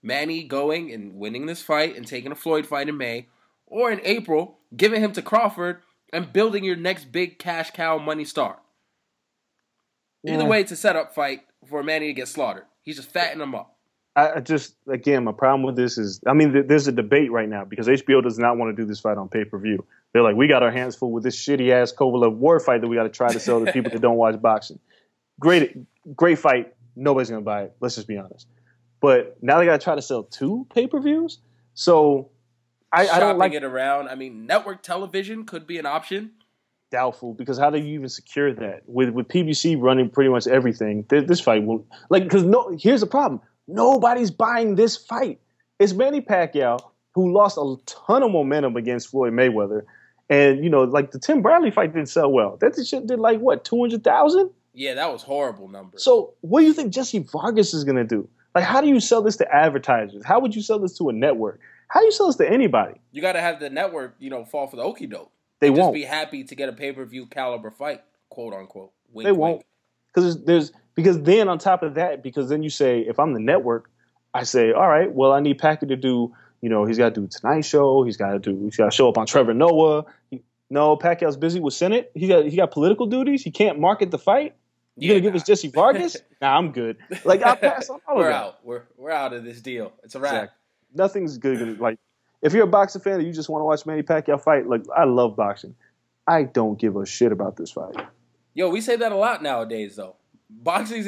Manny going and winning this fight and taking a Floyd fight in May, or in April, giving him to Crawford and building your next big cash cow money star. Either way, it's a setup fight for Manny to get slaughtered. He's just fattening him up. I just, again, my problem with this is, I mean, there's a debate right now because HBO does not want to do this fight on pay-per-view. They're like, we got our hands full with this shitty-ass Kovalev war fight that we got to try to sell to people that don't watch boxing. Great fight. Nobody's going to buy it. Let's just be honest. But now they got to try to sell 2 pay-per-views? So I don't like it around. I mean, network television could be an option. Doubtful, because how do you even secure that? With PBC running pretty much everything, this fight will, like, because here's the problem. Nobody's buying this fight. It's Manny Pacquiao, who lost a ton of momentum against Floyd Mayweather. And, like the Tim Bradley fight didn't sell well. That shit did like, what, 200,000? Yeah, that was horrible number. So what do you think Jesse Vargas is going to do? Like, how do you sell this to advertisers? How would you sell this to a network? How do you sell this to anybody? You got to have the network, fall for the okie doke. They won't. Just be happy to get a pay-per-view caliber fight, quote unquote. Wink, they won't. Because then on top of that, because then you say, if I'm the network, I say, all right, well, I need Packer to do, he's got to do Tonight Show. He's got to show up on Trevor Noah. No, Pacquiao's busy with Senate. He got political duties. He can't market the fight. You're going to give us Jesse Vargas? Nah, I'm good. Like, I'll pass on all of that. We're out of this deal. It's a wrap. Exactly. Nothing's good. Like, if you're a boxing fan and you just want to watch Manny Pacquiao fight, like, I love boxing. I don't give a shit about this fight. Yo, we say that a lot nowadays, though. Boxing's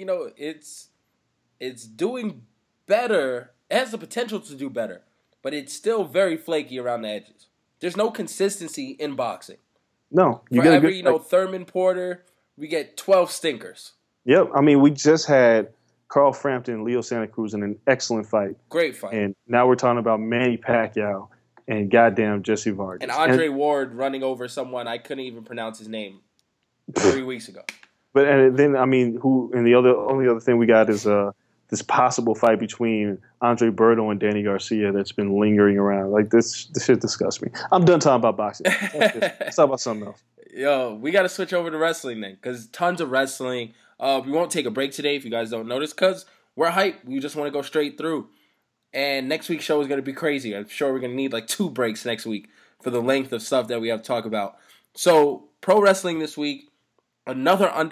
it's doing better. It has the potential to do better, but it's still very flaky around the edges. There's no consistency in boxing. No. For every, Thurman Porter, we get 12 stinkers. Yep. I mean, we just had Carl Frampton and Leo Santa Cruz in an excellent fight. Great fight. And now we're talking about Manny Pacquiao and goddamn Jesse Vargas. And Andre Ward running over someone I couldn't even pronounce his name 3 weeks ago. But then, I mean, the only other thing we got is this possible fight between Andre Berto and Danny Garcia that's been lingering around. Like, this shit disgusts me. I'm done talking about boxing. Let's talk about something else. Yo, we got to switch over to wrestling then, because tons of wrestling. We won't take a break today if you guys don't notice, because we're hyped. We just want to go straight through. And next week's show is going to be crazy. I'm sure we're going to need like 2 breaks next week for the length of stuff that we have to talk about. So, pro wrestling this week, an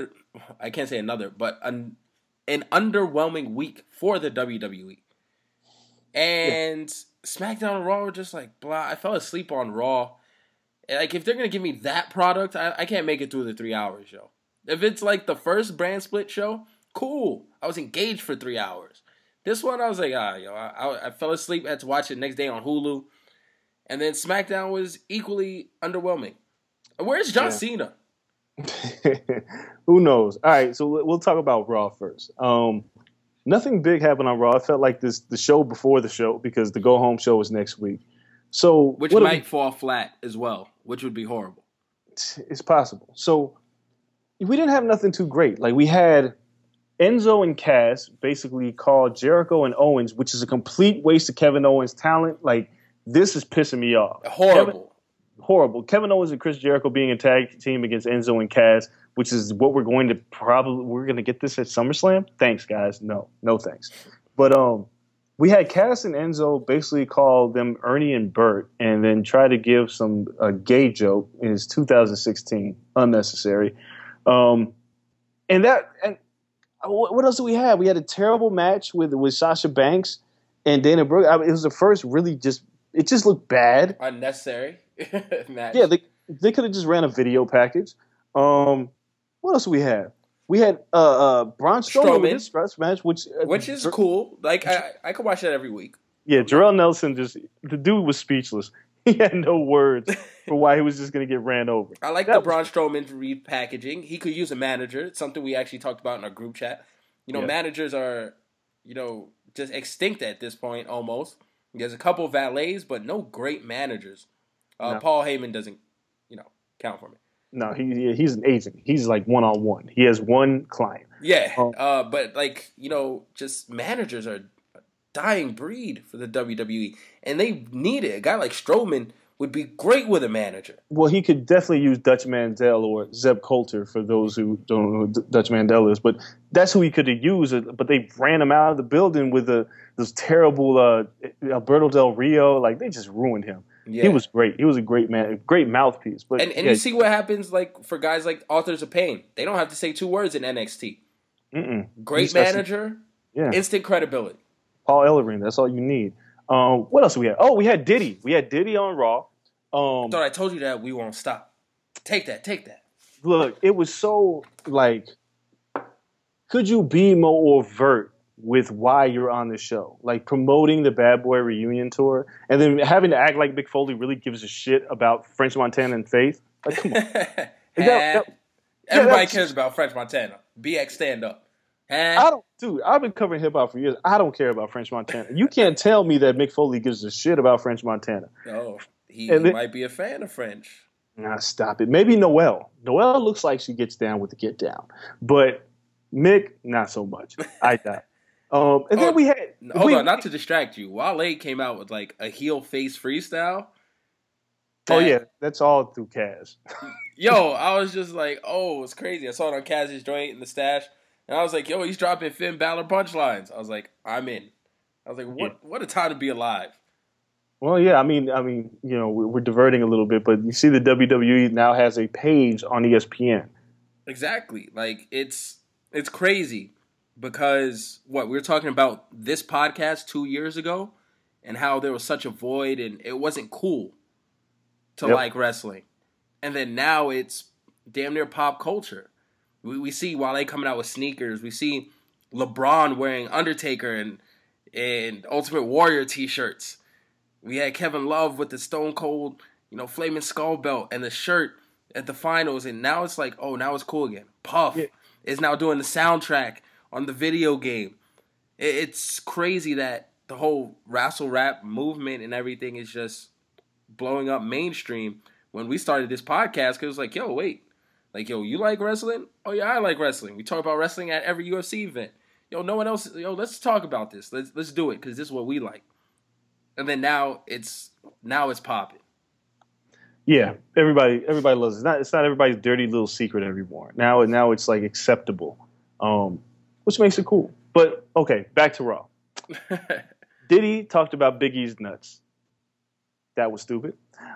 underwhelming week for the WWE. And SmackDown and Raw were just like, blah. I fell asleep on Raw. Like, if they're going to give me that product, I can't make it through the 3 hours show. If it's like the first brand split show, cool. I was engaged for 3 hours. This one, I was like, I fell asleep. I had to watch it next day on Hulu. And then SmackDown was equally underwhelming. Where's John Cena? Who knows? All right, so we'll talk about Raw first. Nothing big happened on Raw. I felt like the show before the show, because the go-home show was next week. So which might fall flat as well, which would be horrible. It's possible. So we didn't have nothing too great. Like, we had Enzo and Cass basically called Jericho and Owens, which is a complete waste of Kevin Owens' talent. Like, this is pissing me off. Horrible. Kevin Owens and Chris Jericho being a tag team against Enzo and Cass, which is what we're going to get this at SummerSlam. Thanks, guys. No thanks. But we had Cass and Enzo basically call them Ernie and Bert, and then try to give a gay joke in his 2016. Unnecessary. And what else do we have? We had a terrible match with Sasha Banks and Dana Brooke. I mean, it was the first really it just looked bad. Unnecessary match. Yeah, they could have just ran a video package. What else do we have? We had Braun Strowman with his stress match, which is cool. Like, I could watch that every week. Yeah, Jarrell Nelson the dude was speechless. He had no words for why he was just going to get ran over. I like the Braun Strowman repackaging. He could use a manager. It's something we actually talked about in our group chat. Managers are, just extinct at this point almost. There's a couple of valets, but no great managers. No. Paul Heyman doesn't, count for me. No, he's an agent. He's like one-on-one. He has one client. Yeah, but just managers are a dying breed for the WWE, and they need it. A guy like Strowman would be great with a manager. Well, he could definitely use Dutch Mandel or Zeb Coulter for those who don't know who Dutch Mandel is. But that's who he could have used. But they ran him out of the building with this terrible Alberto Del Rio. Like, they just ruined him. Yeah. He was great. He was a great man, great mouthpiece. But and you see what happens like for guys like Authors of Pain. They don't have to say 2 words in NXT. Great manager, instant credibility. Paul Ellering, that's all you need. What else we had? Oh, we had Diddy. We had Diddy on Raw. Thought I told you that we won't stop. Take that. Look, it was so like, could you be more overt with why you're on the show? Like promoting the Bad Boy reunion tour and then having to act like Mick Foley really gives a shit about French Montana and Faith. Like, come on. Everybody cares about French Montana. BX stand up. I've been covering hip hop for years. I don't care about French Montana. You can't tell me that Mick Foley gives a shit about French Montana. Oh, he might be a fan of French. Nah, stop it. Maybe Noelle. Noelle looks like she gets down with the get down, but Mick, not so much. I doubt. Then we had. Hold on, not to distract you. Wale came out with like a heel face freestyle. That's all through Kaz. Yo, I was just like, oh, it's crazy. I saw it on Kaz's joint in the stash. And I was like, yo, he's dropping Finn Balor punchlines. I was like, I'm in. I was like, what a time to be alive. Well, yeah, I mean, you know, we're diverting a little bit, but you see the WWE now has a page on ESPN. Exactly. Like, it's crazy because, we were talking about this podcast 2 years ago and how there was such a void and it wasn't cool to like wrestling. And then now it's damn near pop culture. We see Wale coming out with sneakers. We see LeBron wearing Undertaker and Ultimate Warrior t-shirts. We had Kevin Love with the Stone Cold, Flaming Skull belt and the shirt at the finals. And now it's like, oh, now it's cool again. Puff is now doing the soundtrack on the video game. It's crazy that the whole wrestle rap movement and everything is just blowing up mainstream. When we started this podcast, because it was like, yo, wait. Like, yo, you like wrestling? Oh, yeah, I like wrestling. We talk about wrestling at every UFC event. Yo, no one else. Yo, let's talk about this. Let's do it because this is what we like. And then now it's popping. Yeah, everybody loves it. It's not everybody's dirty little secret anymore. Now it's like acceptable, which makes it cool. But okay, back to Raw. Diddy talked about Big E's nuts. That was stupid.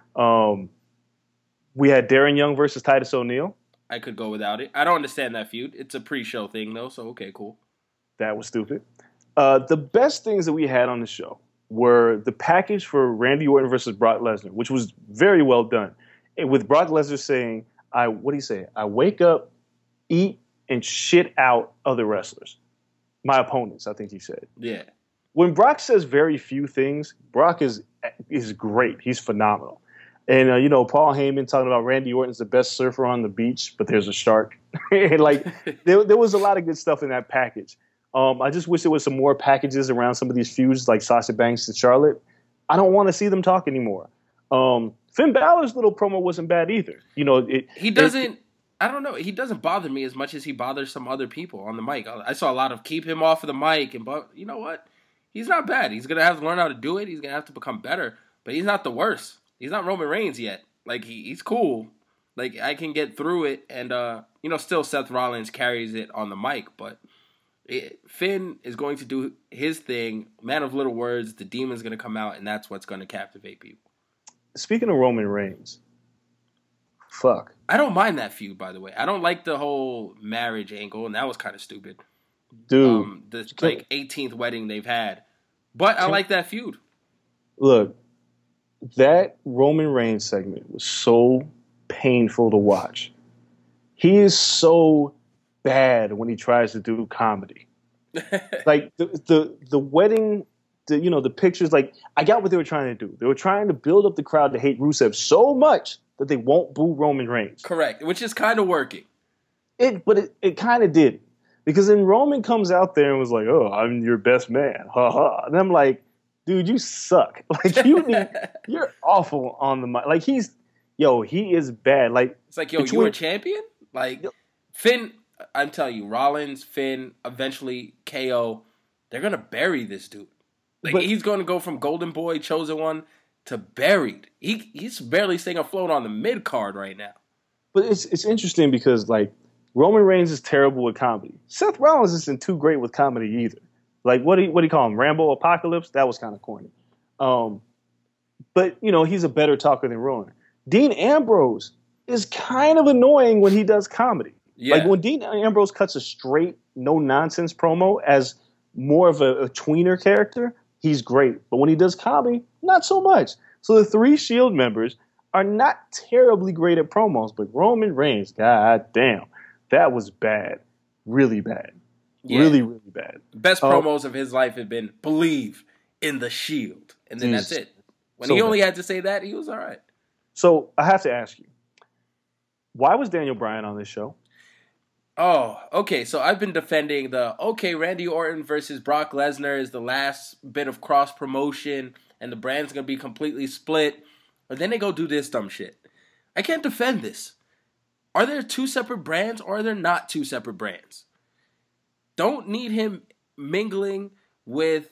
We had Darren Young versus Titus O'Neil. I could go without it. I don't understand that feud. It's a pre-show thing, though, so okay, cool. That was stupid. The best things that we had on the show were the package for Randy Orton versus Brock Lesnar, which was very well done. And with Brock Lesnar saying, what do you say? I wake up, eat, and shit out other wrestlers. My opponents, I think he said. Yeah. When Brock says very few things, Brock is great. He's phenomenal. And, Paul Heyman talking about Randy Orton's the best surfer on the beach, but there's a shark. And, there was a lot of good stuff in that package. I just wish there was some more packages around some of these feuds like Sasha Banks and Charlotte. I don't want to see them talk anymore. Finn Balor's little promo wasn't bad either. He doesn't bother me as much as he bothers some other people on the mic. I saw a lot of keep him off of the mic, but you know what? He's not bad. He's going to have to learn how to do it. He's going to have to become better, but he's not the worst. He's not Roman Reigns yet. Like, he's cool. Like, I can get through it. And, still Seth Rollins carries it on the mic. But Finn is going to do his thing. Man of little words. The demon's going to come out. And that's what's going to captivate people. Speaking of Roman Reigns. Fuck. I don't mind that feud, by the way. I don't like the whole marriage angle. And that was kind of stupid. Dude. The 18th wedding they've had. But I like that feud. Look. That Roman Reigns segment was so painful to watch. He is so bad when he tries to do comedy. Like the wedding, the pictures. Like, I got what they were trying to do. They were trying to build up the crowd to hate Rusev so much that they won't boo Roman Reigns. Correct, which is kind of working. But it kind of did, because then Roman comes out there and was like, "Oh, I'm your best man," ha ha. And I'm like, dude, you suck. Like, you're awful on the mic. Like, he is bad. Like, it's like, you a champion? Like, Finn, I'm telling you, Rollins, Finn, eventually KO, they're going to bury this dude. Like, he's going to go from Golden Boy, Chosen One, to buried. He's barely staying afloat on the mid card right now. But it's interesting because like Roman Reigns is terrible with comedy. Seth Rollins isn't too great with comedy either. Like what do you call him? Rambo Apocalypse? That was kind of corny. But you know, he's a better talker than Roman. Dean Ambrose is kind of annoying when he does comedy. Yeah. Like when Dean Ambrose cuts a straight, no nonsense promo as more of a tweener character, he's great. But when he does comedy, not so much. So the 3 Shield members are not terribly great at promos, but Roman Reigns, god damn, that was bad. Really bad. Yeah. Really, really bad. Best promos of his life have been "Believe in the Shield." And then that's it. When he only had to say that, he was all right. So I have to ask you, why was Daniel Bryan on this show? Oh, okay. So I've been defending Randy Orton versus Brock Lesnar is the last bit of cross promotion and the brand's going to be completely split. But then they go do this dumb shit. I can't defend this. Are there 2 separate brands or are there not 2 separate brands? Don't need him mingling with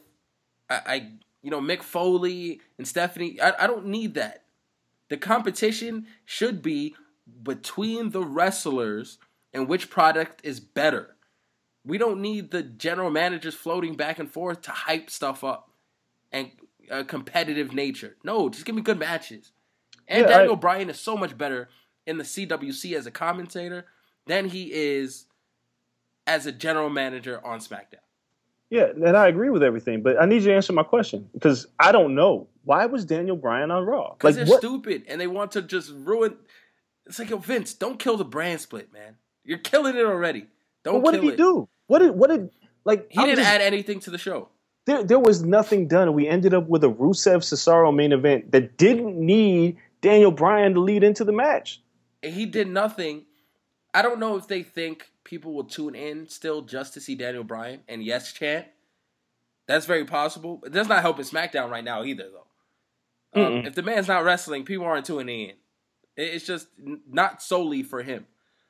Mick Foley and Stephanie. I don't need that. The competition should be between the wrestlers and which product is better. We don't need the general managers floating back and forth to hype stuff up and a competitive nature. No, just give me good matches. And Daniel Bryan is so much better in the CWC as a commentator than he is as a general manager on SmackDown. Yeah, and I agree with everything, but I need you to answer my question because I don't know. Why was Daniel Bryan on Raw? Because they're stupid and they want to just ruin. It's like, yo, Vince, don't kill the brand split, man. You're killing it already. Don't. What did he do? What did he didn't add anything to the show. There was nothing done, and we ended up with a Rusev Cesaro main event that didn't need Daniel Bryan to lead into the match. He did nothing. I don't know if they think people will tune in still just to see Daniel Bryan and yes chant. That's very possible. It does not help in SmackDown right now either, though. If the man's not wrestling, people aren't tuning in. It's just not solely for him.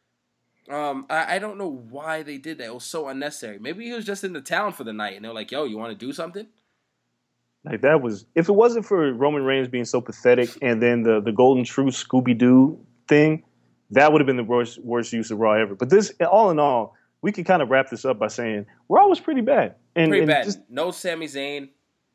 I don't know why they did that. It was so unnecessary. Maybe he was just in the town for the night, and they're like, yo, you want to do something? Like that was, if it wasn't for Roman Reigns being so pathetic and then the Golden Truth Scooby-Doo thing, that would have been the worst use of Raw ever. But this, all in all, we can kind of wrap this up by saying Raw was pretty bad. Pretty bad. No Sami Zayn.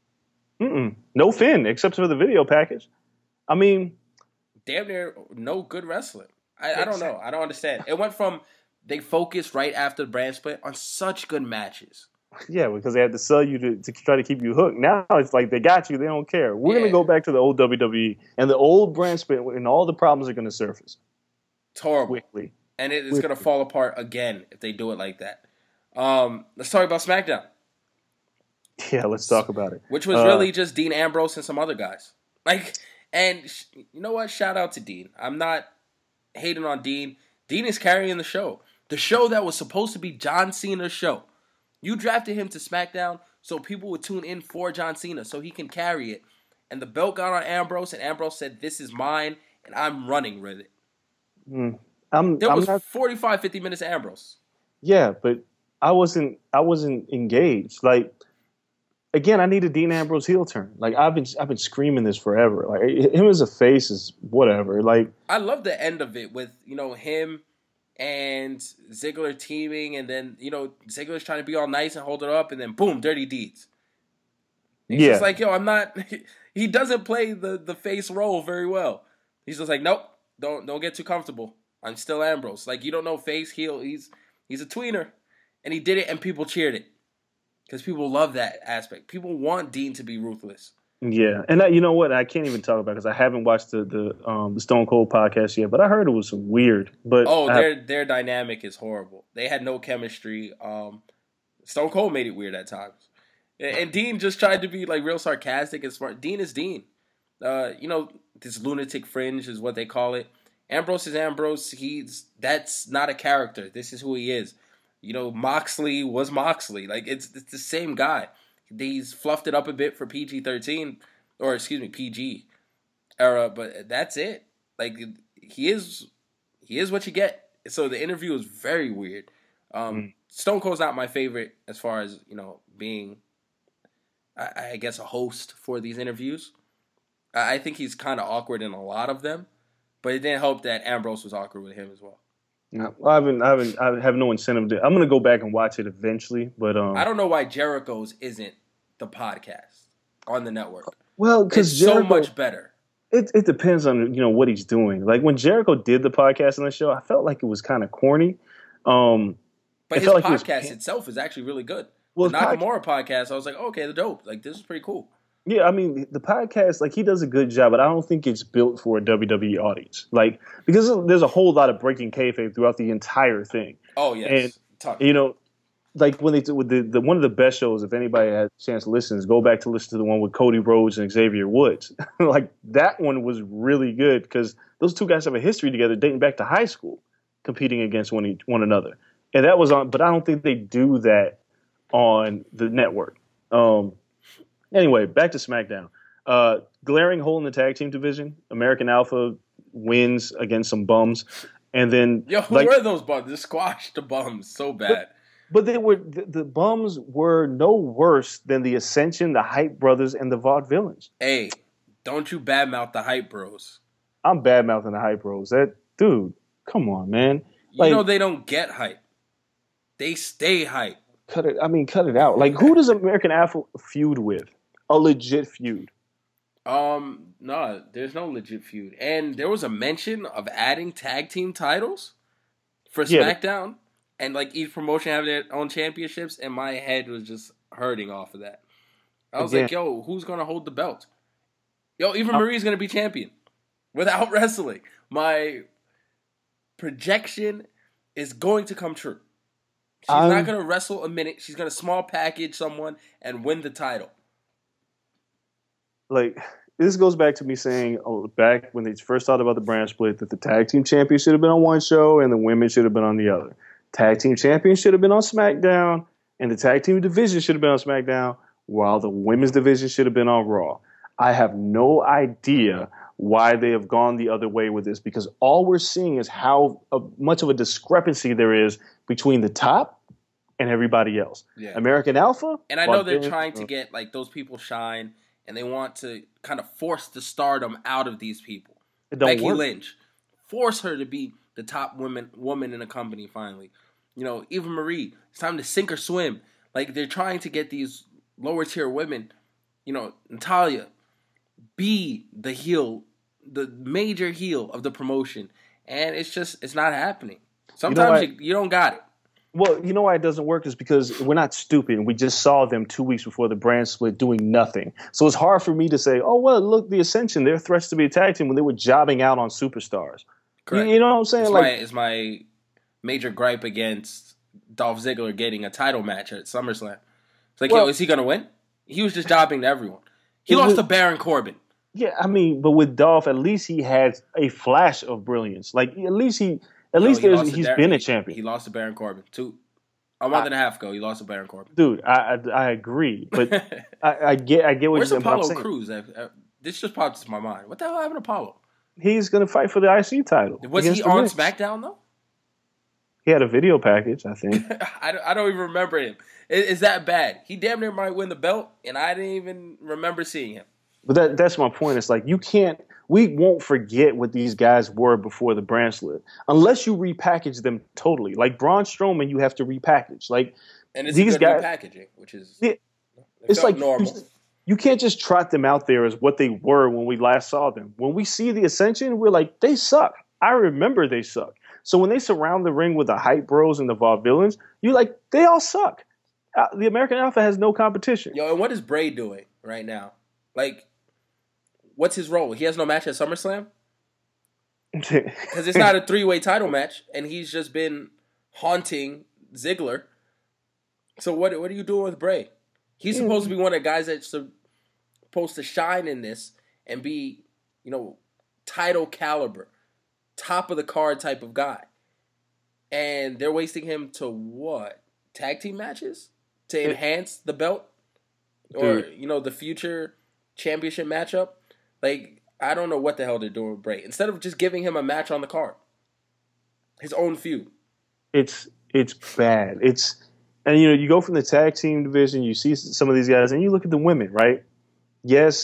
No Finn, except for the video package. I mean, damn near no good wrestling. I don't know. I don't understand. It went from they focused right after the brand split on such good matches. Yeah, because they had to sell you to try to keep you hooked. Now it's like they got you. They don't care. We're going to go back to the old WWE and the old brand split and all the problems are going to surface. It's horrible. Quickly. And it's going to fall apart again if they do it like that. Let's talk about SmackDown. Yeah, let's talk about it. Which was really just Dean Ambrose and some other guys. And you know what? Shout out to Dean. I'm not hating on Dean. Dean is carrying the show. The show that was supposed to be John Cena's show. You drafted him to SmackDown so people would tune in for John Cena so he can carry it. And the belt got on Ambrose, and Ambrose said, this is mine, and I'm running with it. There was 45, 50 minutes of Ambrose. Yeah, but I wasn't engaged. Like, again, I need a Dean Ambrose heel turn. Like I've been screaming this forever. Like him as a face is whatever. Like I love the end of it with him and Ziggler teaming, and then Ziggler's trying to be all nice and hold it up, and then boom, dirty deeds. He's just like, yo, I'm not. He doesn't play the face role very well. He's just like, nope, don't get too comfortable. I'm still Ambrose. Like you don't know face heel. He's a tweener, and he did it, and people cheered it. Because people love that aspect. People want Dean to be ruthless. Yeah, and you know what? I can't even talk about it because I haven't watched the Stone Cold podcast yet. But I heard it was weird. But their dynamic is horrible. They had no chemistry. Stone Cold made it weird at times, and Dean just tried to be like real sarcastic and smart. Dean is Dean. This lunatic fringe is what they call it. Ambrose is Ambrose. That's not a character. This is who he is. Moxley was Moxley. Like, it's the same guy. He's fluffed it up a bit for PG-13, or excuse me, PG era, but that's it. Like, he is what you get. So the interview is very weird. Stone Cold's not my favorite as far as, being, I guess, a host for these interviews. I think he's kind of awkward in a lot of them, but it didn't help that Ambrose was awkward with him as well. No, I have no incentive to. I'm gonna go back and watch it eventually, but I don't know why Jericho's isn't the podcast on the network. Well, because so much better. It depends on what he's doing. Like when Jericho did the podcast on the show, I felt like it was kind of corny. But his podcast itself is actually really good. Well, the Nakamura podcast, I was like, okay, they're dope. Like this is pretty cool. Yeah, I mean the podcast, like he does a good job, but I don't think it's built for a WWE audience. Like because there's a whole lot of breaking kayfabe throughout the entire thing. Oh yes, and like when they do with the one of the best shows, if anybody has a chance to listen, is go back to listen to the one with Cody Rhodes and Xavier Woods. Like that one was really good because those two guys have a history together dating back to high school, competing against one another, and that was on. But I don't think they do that on the network. Anyway, back to SmackDown. Glaring hole in the tag team division. American Alpha wins against some bums, and then who were those bums? They squashed the bums so bad. But they were the bums were no worse than the Ascension, the Hype Brothers, and the Vaudevillains. Hey, don't you badmouth the Hype Bros. I'm badmouthing the Hype Bros. Dude, come on, man. They don't get hype. They stay hype. Cut it out. Like, who does American Alpha feud with? A legit feud. No, there's no legit feud. And there was a mention of adding tag team titles for SmackDown. And, like, each promotion having their own championships, and my head was just hurting off of that. I was like, yo, who's going to hold the belt? Yo, Eva Marie's going to be champion without wrestling. My projection is going to come true. She's not going to wrestle a minute. She's going to small package someone and win the title. Like, this goes back to me saying back when they first thought about the brand split that the tag team champions should have been on one show and the women should have been on the other. Tag team champions should have been on SmackDown, and the tag team division should have been on SmackDown, while the women's division should have been on Raw. I have no idea why they have gone the other way with this, because all we're seeing is how much of a discrepancy there is between the top and everybody else. Yeah. American Alpha. And I know they're trying to get like those people shine, and they want to kind of force the stardom out of these people. Becky Lynch, force her to be the top woman in a company finally. Eva Marie, it's time to sink or swim. Like, they're trying to get these lower tier women, Natalya, be the heel, the major heel of the promotion. And it's not happening. Sometimes you don't got it. Well, you know why it doesn't work is because we're not stupid. We just saw them 2 weeks before the brand split doing nothing. So it's hard for me to say, oh, well, look, the Ascension, they're threats to be a tag team when they were jobbing out on superstars. Correct. You know what I'm saying? It's my major gripe against Dolph Ziggler getting a title match at SummerSlam. It's like, is he going to win? He was just jobbing to everyone. He lost to Baron Corbin. Yeah, I mean, but with Dolph, at least he had a flash of brilliance. Like, at least he's been a champion. He lost to Baron Corbin. A month and a half ago, he lost to Baron Corbin. Dude, I agree, but I get what you're saying. Where's Apollo Crews? This just popped into my mind. What the hell happened to Apollo? He's going to fight for the IC title. Was he on SmackDown, though? He had a video package, I think. I don't even remember him. Is that bad? He damn near might win the belt, and I didn't even remember seeing him. But that's my point. It's like we won't forget what these guys were before the brand split. Unless you repackage them totally. Like Braun Strowman, you have to repackage. Like, and it's these guys repackaging, which is it's like normal. You can't just trot them out there as what they were when we last saw them. When we see the Ascension, we're like, they suck. I remember they suck. So when they surround the ring with the Hype Bros and the Vaudevillains, you're like, they all suck. The American Alpha has no competition. Yo, and what is Bray doing right now? Like, what's his role? He has no match at SummerSlam? Because it's not a 3-way title match, and he's just been haunting Ziggler. So what are you doing with Bray? He's supposed to be one of the guys that's supposed to shine in this and be, title caliber, top of the card type of guy. And they're wasting him to what? Tag team matches? To enhance the belt? Or, the future championship matchup? Like, I don't know what the hell they're doing with Bray. Instead of just giving him a match on the card. His own feud. It's bad. And, you go from the tag team division, you see some of these guys, and you look at the women, right? Yes,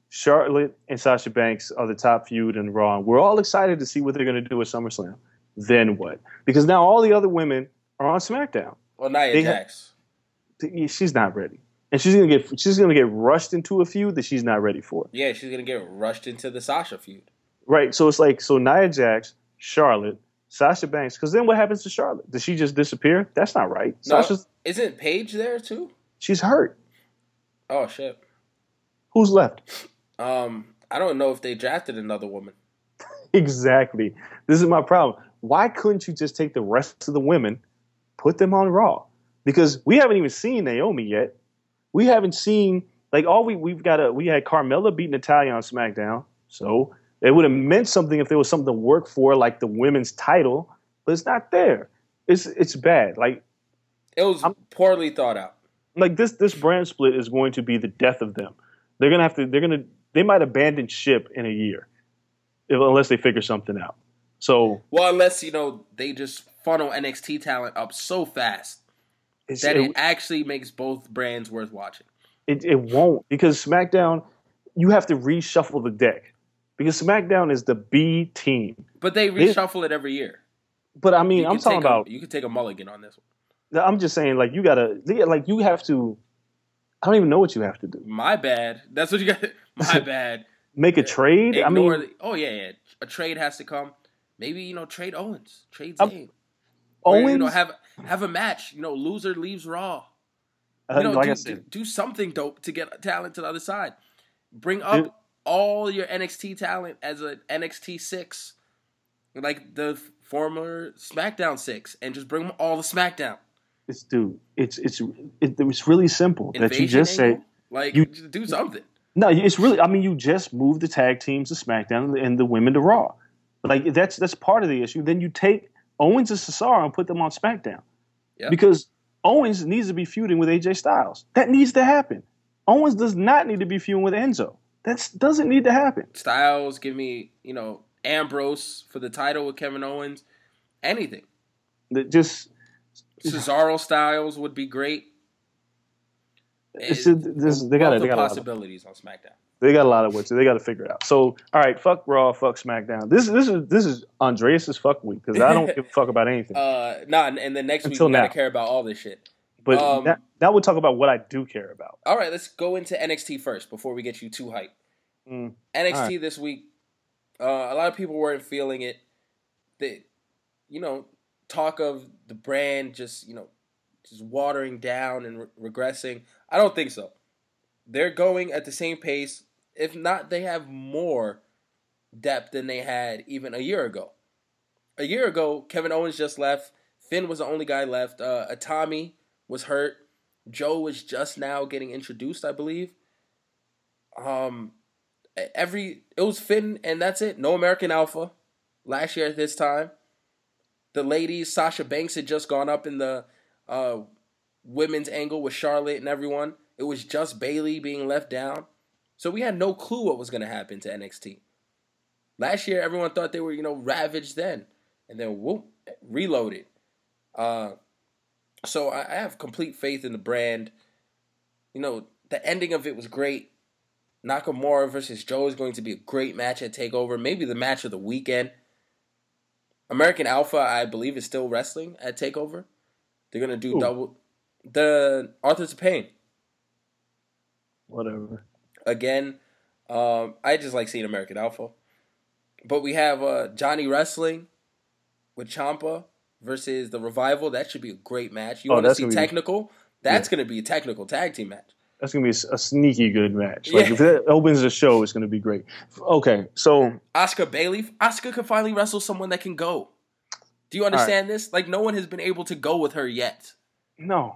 Charlotte and Sasha Banks are the top feud in Raw. We're all excited to see what they're going to do at SummerSlam. Then what? Because now all the other women are on SmackDown. Well, Nia Jax. She's not ready. And she's gonna get rushed into a feud that she's not ready for. Yeah, she's gonna get rushed into the Sasha feud. Right. So it's like Nia Jax, Charlotte, Sasha Banks. Because then what happens to Charlotte? Does she just disappear? That's not right. No, isn't Paige there too? She's hurt. Oh shit. Who's left? I don't know if they drafted another woman. Exactly. This is my problem. Why couldn't you just take the rest of the women, put them on Raw? Because we haven't even seen Naomi yet. We haven't seen we had Carmella beat Natalya on SmackDown, so it would have meant something if there was something to work for, like the women's title, but it's not there. It's bad. Like it was poorly thought out. Like this brand split is going to be the death of them. They might abandon ship in a year, unless they figure something out. So unless they just funnel NXT talent up so fast. It actually makes both brands worth watching. It won't, because SmackDown, you have to reshuffle the deck. Because SmackDown is the B team. But they reshuffle it every year. But I mean, I'm talking about... You could take a mulligan on this one. I'm just saying, you have to... I don't even know what you have to do. My bad. That's what you got. My bad. Make a trade? A trade has to come. Maybe, trade Owens. Trade Zayn. Owens? Or, have a match. Loser leaves Raw. Do something dope to get talent to the other side. Bring up all your NXT talent as an NXT 6, like the former SmackDown 6, and just bring them all to SmackDown. It's really simple. Invasion that you just angle? say you do something. No, it's really. I mean, you just move the tag teams to SmackDown and the women to Raw. That's part of the issue. Then you take Owens and Cesaro and put them on SmackDown. Yep. Because Owens needs to be feuding with AJ Styles. That needs to happen. Owens does not need to be feuding with Enzo. That doesn't need to happen. Styles, give me, Ambrose for the title with Kevin Owens. Anything. Cesaro Styles would be great. They got possibilities on SmackDown. They got a lot of work, so they got to figure it out. So, all right, fuck Raw, fuck SmackDown. This is Andreas' fuck week because I don't give a fuck about anything. And the next week we gotta care about all this shit. But now we'll talk about what I do care about. All right, let's go into NXT first before we get you too hyped. NXT this week, a lot of people weren't feeling it. Talk of the brand just watering down and regressing. I don't think so. They're going at the same pace. If not, they have more depth than they had even a year ago. A year ago, Kevin Owens just left. Finn was the only guy left. Atami was hurt. Joe was just now getting introduced, I believe. It was Finn, and that's it. No American Alpha last year at this time. The ladies, Sasha Banks had just gone up in the women's angle with Charlotte and everyone. It was just Bayley being left down. So we had no clue what was going to happen to NXT. Last year, everyone thought they were, ravaged then. And then, whoop, reloaded. So I have complete faith in the brand. The ending of it was great. Nakamura versus Joe is going to be a great match at TakeOver. Maybe the match of the weekend. American Alpha, I believe, is still wrestling at TakeOver. They're going to do double. The Authors of Pain. Whatever. Again, I just like seeing American Alpha. But we have Johnny Wrestling with Ciampa versus The Revival. That should be a great match. You want to see technical? That's going to be a technical tag team match. That's going to be a sneaky good match. If that opens the show, it's going to be great. Okay, so... Asuka Bayley. Asuka can finally wrestle someone that can go. Do you understand this? No one has been able to go with her yet. No.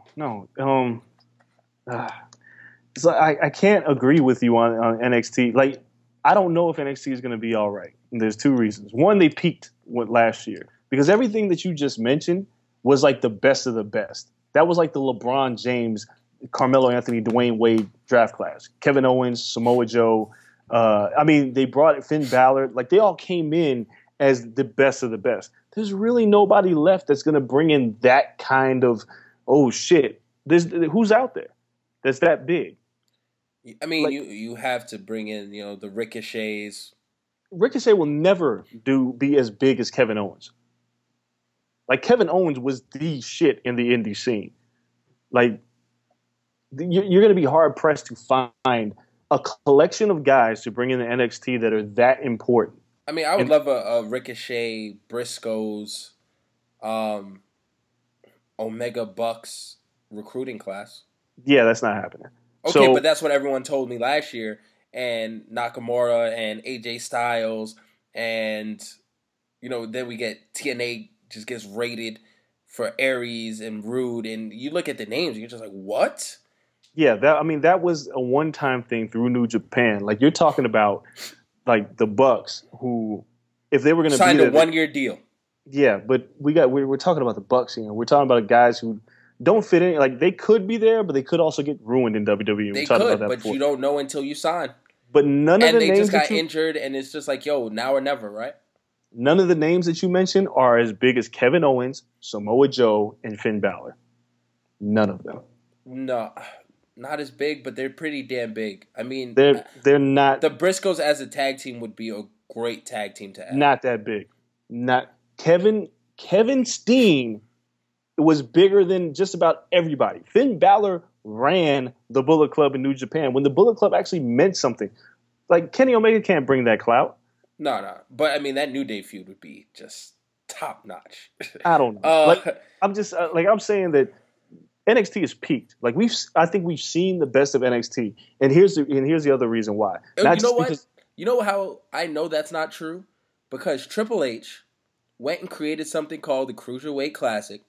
So I can't agree with you on NXT. I don't know if NXT is going to be all right. And there's two reasons. One, they peaked last year. Because everything that you just mentioned was the best of the best. That was the LeBron James, Carmelo Anthony, Dwayne Wade draft class. Kevin Owens, Samoa Joe. They brought Finn Balor. They all came in as the best of the best. There's really nobody left that's going to bring in that kind of, oh, shit. Who's out there that's that big? I mean, Like you have to bring in the Ricochets. Ricochet will never be as big as Kevin Owens. Like Kevin Owens was the shit in the indie scene. Like you're going to be hard pressed to find a collection of guys to bring in the NXT that are that important. I mean, I would love a Ricochet, Briscoes, Omega Bucks recruiting class. Yeah, that's not happening. Okay, but that's what everyone told me last year. And Nakamura and AJ Styles, and then we get TNA just gets rated for Aries and Rude, and you look at the names, and you're just like, what? Yeah, that was a one-time thing through New Japan. Like you're talking about, like the Bucks, who if they were going to signed a 1-year deal. Yeah, but we're talking about the Bucks here. We're talking about guys who don't fit in. Like they could be there, but they could also get ruined in WWE. They could, but before. You don't know until you sign. But none of the names and they just got injured, and it's just like, yo, now or never, right? None of the names that you mentioned are as big as Kevin Owens, Samoa Joe, and Finn Balor. None of them. No, not as big, but they're pretty damn big. I mean, they're not. The Briscoes as a tag team would be a great tag team to have. Not that big. Not Kevin Steen was bigger than just about everybody. Finn Balor ran the Bullet Club in New Japan when the Bullet Club actually meant something. Like Kenny Omega can't bring that clout. No. But I mean, that New Day feud would be just top notch. I don't know. I'm saying that NXT has peaked. Like I think we've seen the best of NXT, and here's the other reason why. You know how I know that's not true? Because Triple H went and created something called the Cruiserweight Classic,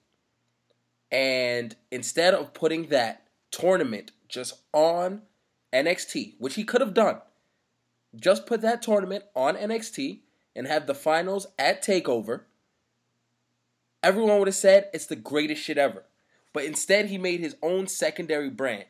and instead of putting that tournament just on NXT, which he could have done, just put that tournament on NXT and have the finals at TakeOver, everyone would have said it's the greatest shit ever. But instead, he made his own secondary brand.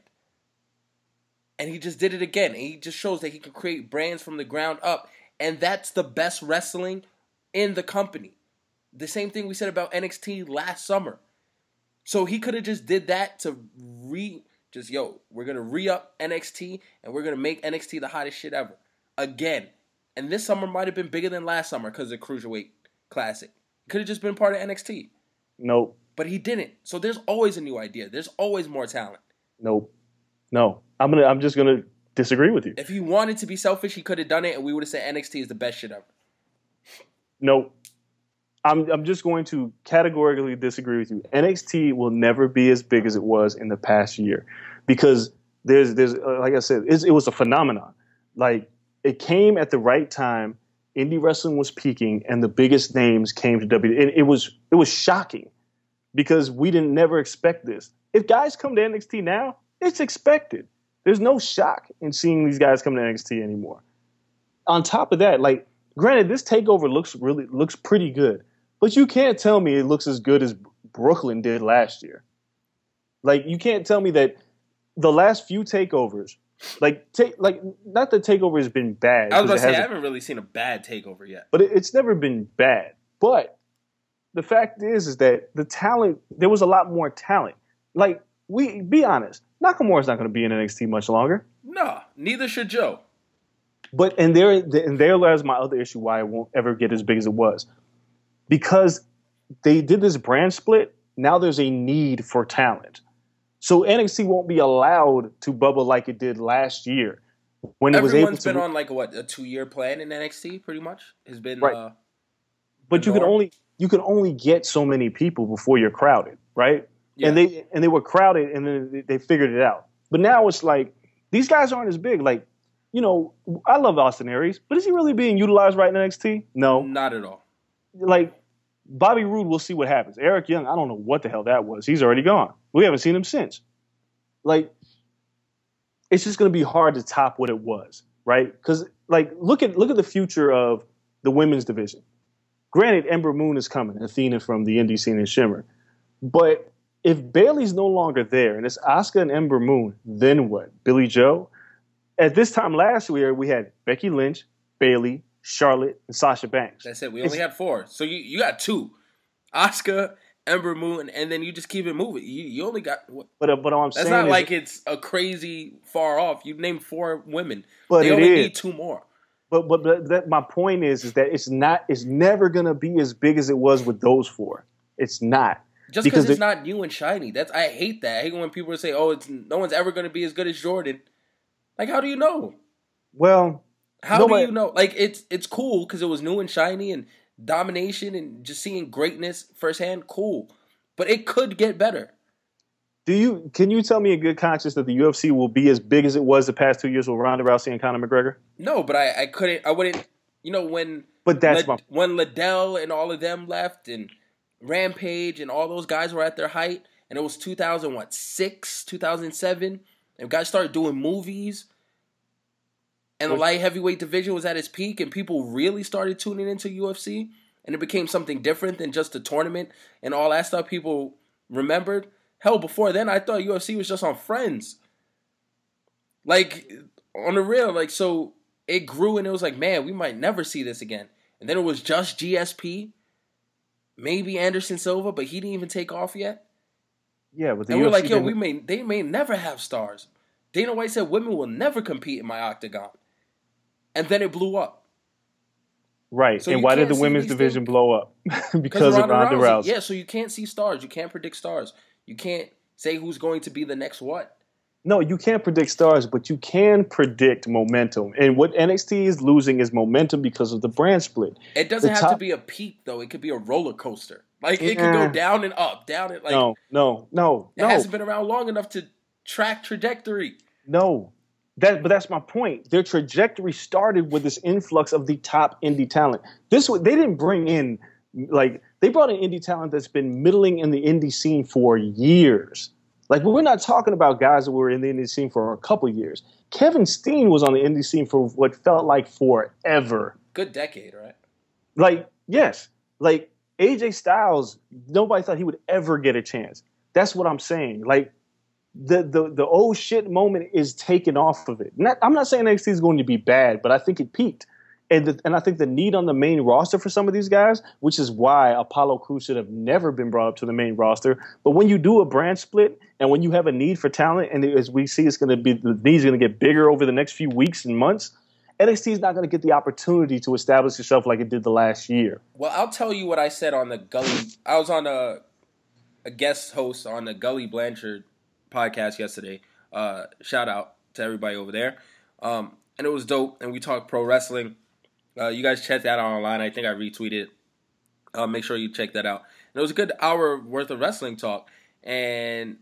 And he just did it again. And he just shows that he can create brands from the ground up. And that's the best wrestling in the company. The same thing we said about NXT last summer. So he could have just did that to we're going to re-up NXT and we're going to make NXT the hottest shit ever. Again. And this summer might have been bigger than last summer because of the Cruiserweight Classic. Could have just been part of NXT. Nope. But he didn't. So there's always a new idea. There's always more talent. Nope. No. I'm just going to disagree with you. If he wanted to be selfish, he could have done it and we would have said NXT is the best shit ever. Nope. I'm just going to categorically disagree with you. NXT will never be as big as it was in the past year because there's like I said, it was a phenomenon. Like it came at the right time. Indie wrestling was peaking, and the biggest names came to WWE. And it was shocking because we didn't never expect this. If guys come to NXT now, it's expected. There's no shock in seeing these guys come to NXT anymore. On top of that, like granted, this takeover looks pretty good. But you can't tell me it looks as good as Brooklyn did last year. Like you can't tell me that the last few takeovers, not that takeover has been bad. I was going to say I haven't really seen a bad takeover yet. But it's never been bad. But the fact is that the talent, there was a lot more talent. Like we be honest, Nakamura's not going to be in NXT much longer. No, neither should Joe. But and there lies my other issue why it won't ever get as big as it was. Because they did this brand split, now there's a need for talent. So NXT won't be allowed to bubble like it did last year. When Everyone's been on like a 2-year plan in NXT, pretty much. Has been right. But you can only get so many people before you're crowded, right? Yeah. And they were crowded and then they figured it out. But now it's like these guys aren't as big. Like, I love Austin Aries, but is he really being utilized right in NXT? No. Not at all. Like Bobby Roode, we'll see what happens. Eric Young, I don't know what the hell that was. He's already gone. We haven't seen him since. Like, it's just going to be hard to top what it was, right? Because like, look at the future of the women's division. Granted, Ember Moon is coming, Athena from the indie scene and Shimmer, but if Bayley's no longer there and it's Asuka and Ember Moon, then what? Billie Joe? At this time last year, we had Becky Lynch, Bayley, Charlotte, and Sasha Banks. That's it. We only had 4. So you got 2. Asuka Ember Moon, and then you just keep it moving. You only got what? But all I'm That's saying not is, like it's a crazy far off. You named 4 women. But they it only is. need 2 more. But that, my point is that it's never gonna be as big as it was with those 4. It's not. Just because it's not new and shiny. I hate that. I hate when people say, "Oh, no one's ever going to be as good as Jordan." Like, how do you know? Well, how do you know? Like, it's cool because it was new and shiny and domination and just seeing greatness firsthand. Cool, but it could get better. Can you tell me in good conscience that the UFC will be as big as it was the past 2 years with Ronda Rousey and Conor McGregor? No, but I wouldn't. You know when. But that's when Liddell and all of them left and Rampage and all those guys were at their height, and it was 2006, 2007, and guys started doing movies, and the light heavyweight division was at its peak, and people really started tuning into UFC, and it became something different than just a tournament and all that stuff people remembered. Hell, before then, I thought UFC was just on Friends. Like, on the real, like, so it grew, and it was like, man, we might never see this again. And then it was just GSP. Maybe Anderson Silva, but he didn't even take off yet. Yeah, but and we're like, yo, they may never have stars. Dana White said women will never compete in my octagon, and then it blew up. Right, so and why did the women's division blow up? Because of Ronda Rousey. Yeah, so you can't see stars. You can't predict stars. You can't say who's going to be the next what. No, you can't predict stars, but you can predict momentum. And what NXT is losing is momentum because of the brand split. It doesn't have to be a peak, though. It could be a roller coaster. Like, it could go down and up, down and like. No. It hasn't been around long enough to track trajectory. No. But that's my point. Their trajectory started with this influx of the top indie talent. They didn't bring in, like, they brought in indie talent that's been middling in the indie scene for years. Like, we're not talking about guys that were in the indie scene for a couple years. Kevin Steen was on the indie scene for what felt like forever. Good decade, right? Like, yes. Like, AJ Styles, nobody thought he would ever get a chance. That's what I'm saying. Like, the oh shit moment is taken off of it. I'm not saying NXT is going to be bad, but I think it peaked. And I think the need on the main roster for some of these guys, which is why Apollo Crews should have never been brought up to the main roster. But when you do a brand split and when you have a need for talent, and as we see, the need's going to get bigger over the next few weeks and months, NXT is not going to get the opportunity to establish itself like it did the last year. Well, I'll tell you what I said on the Gully. I was on a guest host on the Gully Blanchard podcast yesterday. Shout out to everybody over there. And it was dope. And we talked pro wrestling. You guys check that out online. I think I retweeted it. Make sure you check that out. And it was a good hour worth of wrestling talk. And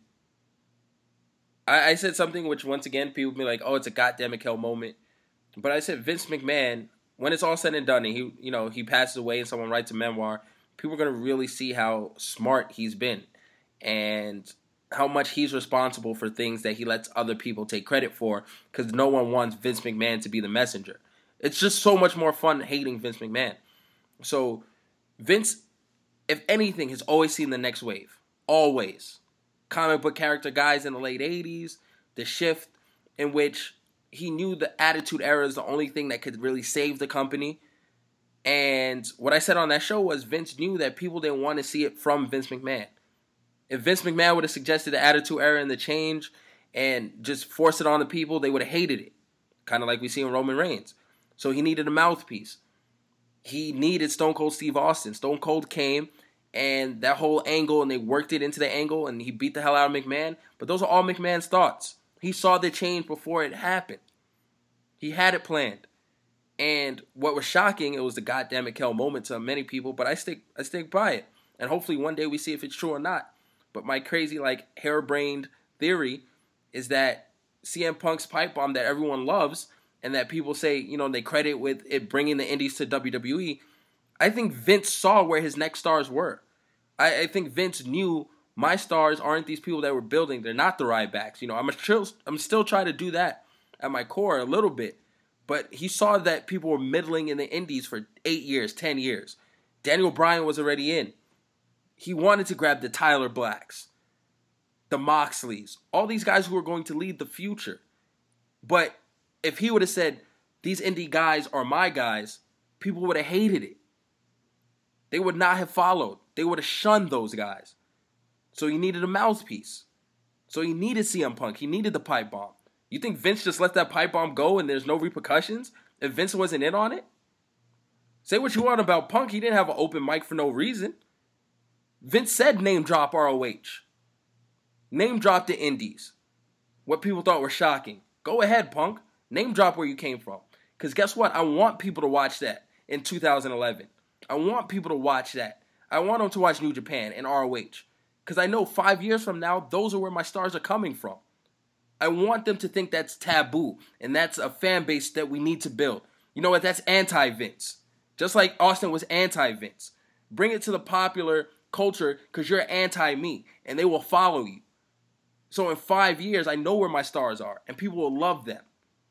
I said something which, once again, people be like, oh, it's a goddamn hell moment. But I said Vince McMahon, when it's all said and done, and he passes away and someone writes a memoir, people are going to really see how smart he's been and how much he's responsible for things that he lets other people take credit for, because no one wants Vince McMahon to be the messenger. It's just so much more fun hating Vince McMahon. So Vince, if anything, has always seen the next wave. Always. Comic book character guys in the late 80s, the shift in which he knew the Attitude Era is the only thing that could really save the company. And what I said on that show was Vince knew that people didn't want to see it from Vince McMahon. If Vince McMahon would have suggested the Attitude Era and the change and just forced it on the people, they would have hated it. Kind of like we see in Roman Reigns. So he needed a mouthpiece. He needed Stone Cold Steve Austin. Stone Cold came, and that whole angle, and they worked it into the angle, and he beat the hell out of McMahon. But those are all McMahon's thoughts. He saw the change before it happened. He had it planned. And what was shocking, it was the goddamn hell moment to many people, but I stick by it. And hopefully one day we see if it's true or not. But my crazy, harebrained theory is that CM Punk's pipe bomb that everyone loves, and that people say, they credit with it bringing the indies to WWE, I think Vince saw where his next stars were. I think Vince knew my stars aren't these people that we're building. They're not the Ryebacks. I'm still trying to do that at my core a little bit. But he saw that people were middling in the indies for 8 years, 10 years. Daniel Bryan was already in. He wanted to grab the Tyler Blacks, the Moxleys, all these guys who are going to lead the future. But if he would have said, these indie guys are my guys, people would have hated it. They would not have followed. they would have shunned those guys. So he needed a mouthpiece. So he needed CM Punk. He needed the pipe bomb. You think Vince just let that pipe bomb go and there's no repercussions if Vince wasn't in on it? Say what you want about Punk. He didn't have an open mic for no reason. Vince said name drop ROH. Name drop the Indies. What people thought were shocking. Go ahead, Punk. Name drop where you came from. Because guess what? I want people to watch that in 2011. I want people to watch that. I want them to watch New Japan and ROH. Because I know 5 years from now, those are where my stars are coming from. I want them to think that's taboo. And that's a fan base that we need to build. You know what? That's anti-Vince. Just like Austin was anti-Vince. Bring it to the popular culture because you're anti-me. And they will follow you. So in 5 years, I know where my stars are. And people will love them.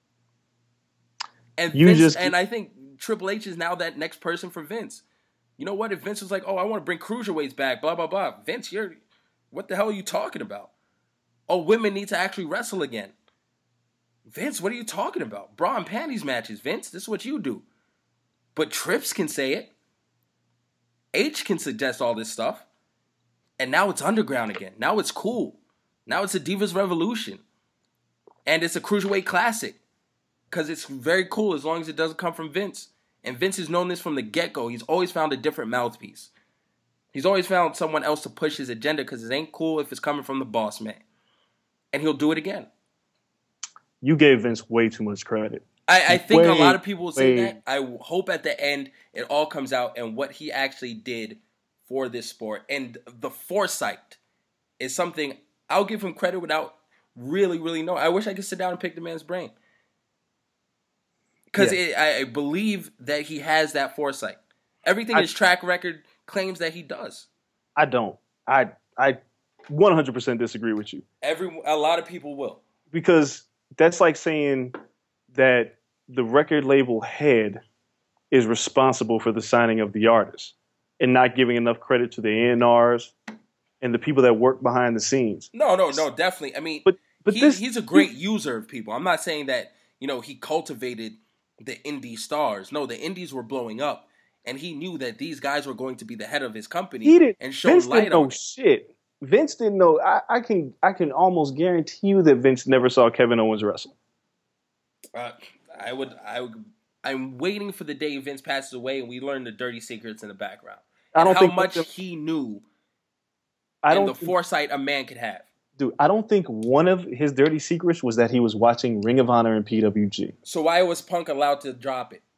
And Vince, and I think Triple H is now that next person for Vince. You know what? If Vince was like, oh, I want to bring cruiserweights back, blah, blah, blah. Vince, what the hell are you talking about? Oh, women need to actually wrestle again. Vince, what are you talking about? Bra and panties matches, Vince. This is what you do. But Trips can say it. H can suggest all this stuff. And now it's underground again. Now it's cool. Now it's a Divas Revolution. And it's a Cruiserweight Classic. Because it's very cool as long as it doesn't come from Vince. And Vince has known this from the get-go. He's always found a different mouthpiece. He's always found someone else to push his agenda because it ain't cool if it's coming from the boss man. And he'll do it again. You gave Vince way too much credit. I think a lot of people will say that. I hope at the end it all comes out and what he actually did for this sport. And the foresight is something I'll give him credit without really, really knowing. I wish I could sit down and pick the man's brain. Because I believe that he has that foresight. Everything his track record claims that he does. I don't. I 100% disagree with you. A lot of people will. Because that's like saying that the record label head is responsible for the signing of the artist and not giving enough credit to the A&Rs and the people that work behind the scenes. No, definitely. I mean, but he's a great user of people. I'm not saying that, he cultivated the indie stars. No, the indies were blowing up, and he knew that these guys were going to be the head of his company and show Vince light didn't know on it. Shit. Vince didn't know. I can almost guarantee you that Vince never saw Kevin Owens wrestle. I'm waiting for the day Vince passes away and we learn the dirty secrets in the background. I don't think how much he knew foresight a man could have. Dude, I don't think one of his dirty secrets was that he was watching Ring of Honor and PWG. So why was Punk allowed to drop it?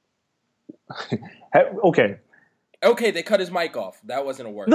Okay, they cut his mic off. That wasn't a word.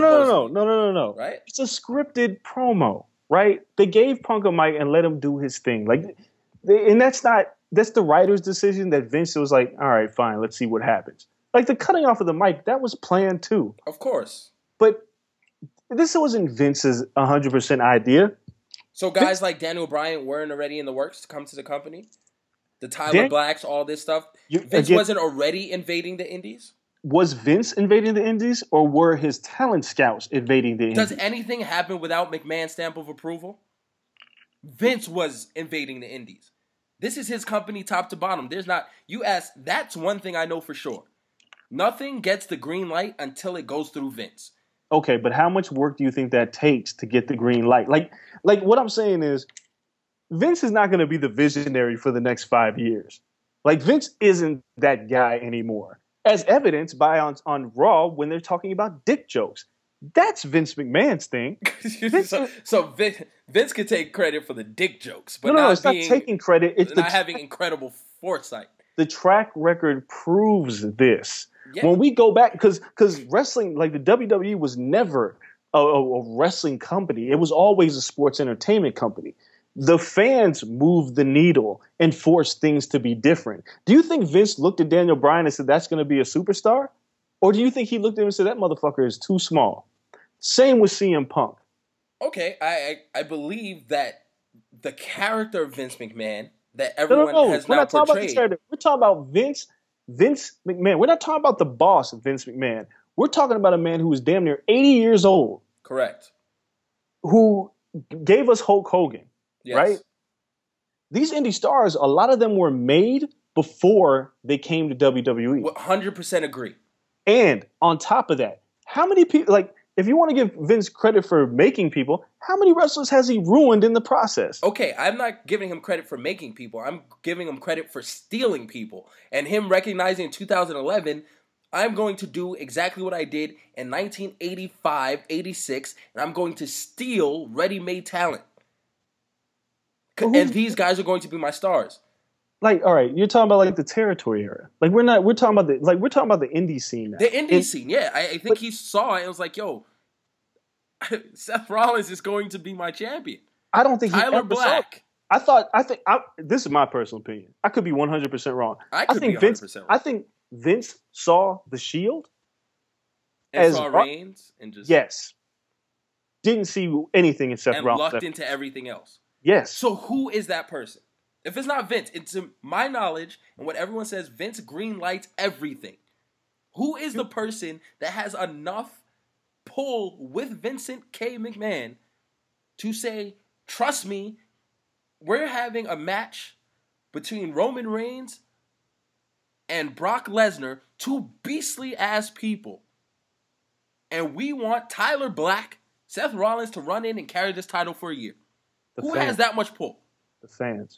No. Right? It's a scripted promo, right? They gave Punk a mic and let him do his thing. And that's the writer's decision that Vince was like, all right, fine, let's see what happens. Like the cutting off of the mic, that was planned too. Of course. But this wasn't Vince's 100% idea. So guys like Daniel Bryan weren't already in the works to come to the company? The Tyler Blacks, all this stuff? Vince wasn't already invading the indies? Was Vince invading the indies or were his talent scouts invading the indies? Does anything happen without McMahon's stamp of approval? Vince was invading the indies. This is his company top to bottom. That's one thing I know for sure. Nothing gets the green light until it goes through Vince. Okay, but how much work do you think that takes to get the green light? Like what I'm saying is, Vince is not going to be the visionary for the next 5 years. Like Vince isn't that guy anymore, as evidenced by on Raw when they're talking about dick jokes. That's Vince McMahon's thing. so Vince can take credit for the dick jokes, but it's not taking credit. It's not having incredible foresight. The track record proves this. Yeah. When we go back, because wrestling, like the WWE was never a wrestling company. It was always a sports entertainment company. The fans moved the needle and forced things to be different. Do you think Vince looked at Daniel Bryan and said, that's going to be a superstar? Or do you think he looked at him and said, that motherfucker is too small? Same with CM Punk. Okay, I believe that the character of Vince McMahon that everyone has now portrayed. We're talking about Vince McMahon. We're not talking about the boss of Vince McMahon. We're talking about a man who is damn near 80 years old. Correct. Who gave us Hulk Hogan, yes. Right? These indie stars, a lot of them were made before they came to WWE. 100% agree. And on top of that, how many people, like, if you want to give Vince credit for making people, how many wrestlers has he ruined in the process? Okay, I'm not giving him credit for making people. I'm giving him credit for stealing people. And him recognizing in 2011, I'm going to do exactly what I did in 1985, 86, and I'm going to steal ready-made talent. And these guys are going to be my stars. Like, all right, you're talking about like the territory era. Like, we're talking about the indie scene now. The indie scene, yeah. I think he saw it and was like, yo, Seth Rollins is going to be my champion. I don't think Tyler Black. This is my personal opinion. I could be 100% wrong. I think Vince, 100% wrong. I think Vince saw the Shield and saw Reigns and just didn't see anything in Seth Rollins. And lucked into everything else. Yes. So who is that person? If it's not Vince, it's to my knowledge and what everyone says, Vince greenlights everything. Who is the person that has enough pull with Vincent K. McMahon to say, trust me, we're having a match between Roman Reigns and Brock Lesnar, two beastly ass people. And we want Tyler Black, Seth Rollins to run in and carry this title for a year. Who has that much pull? The fans.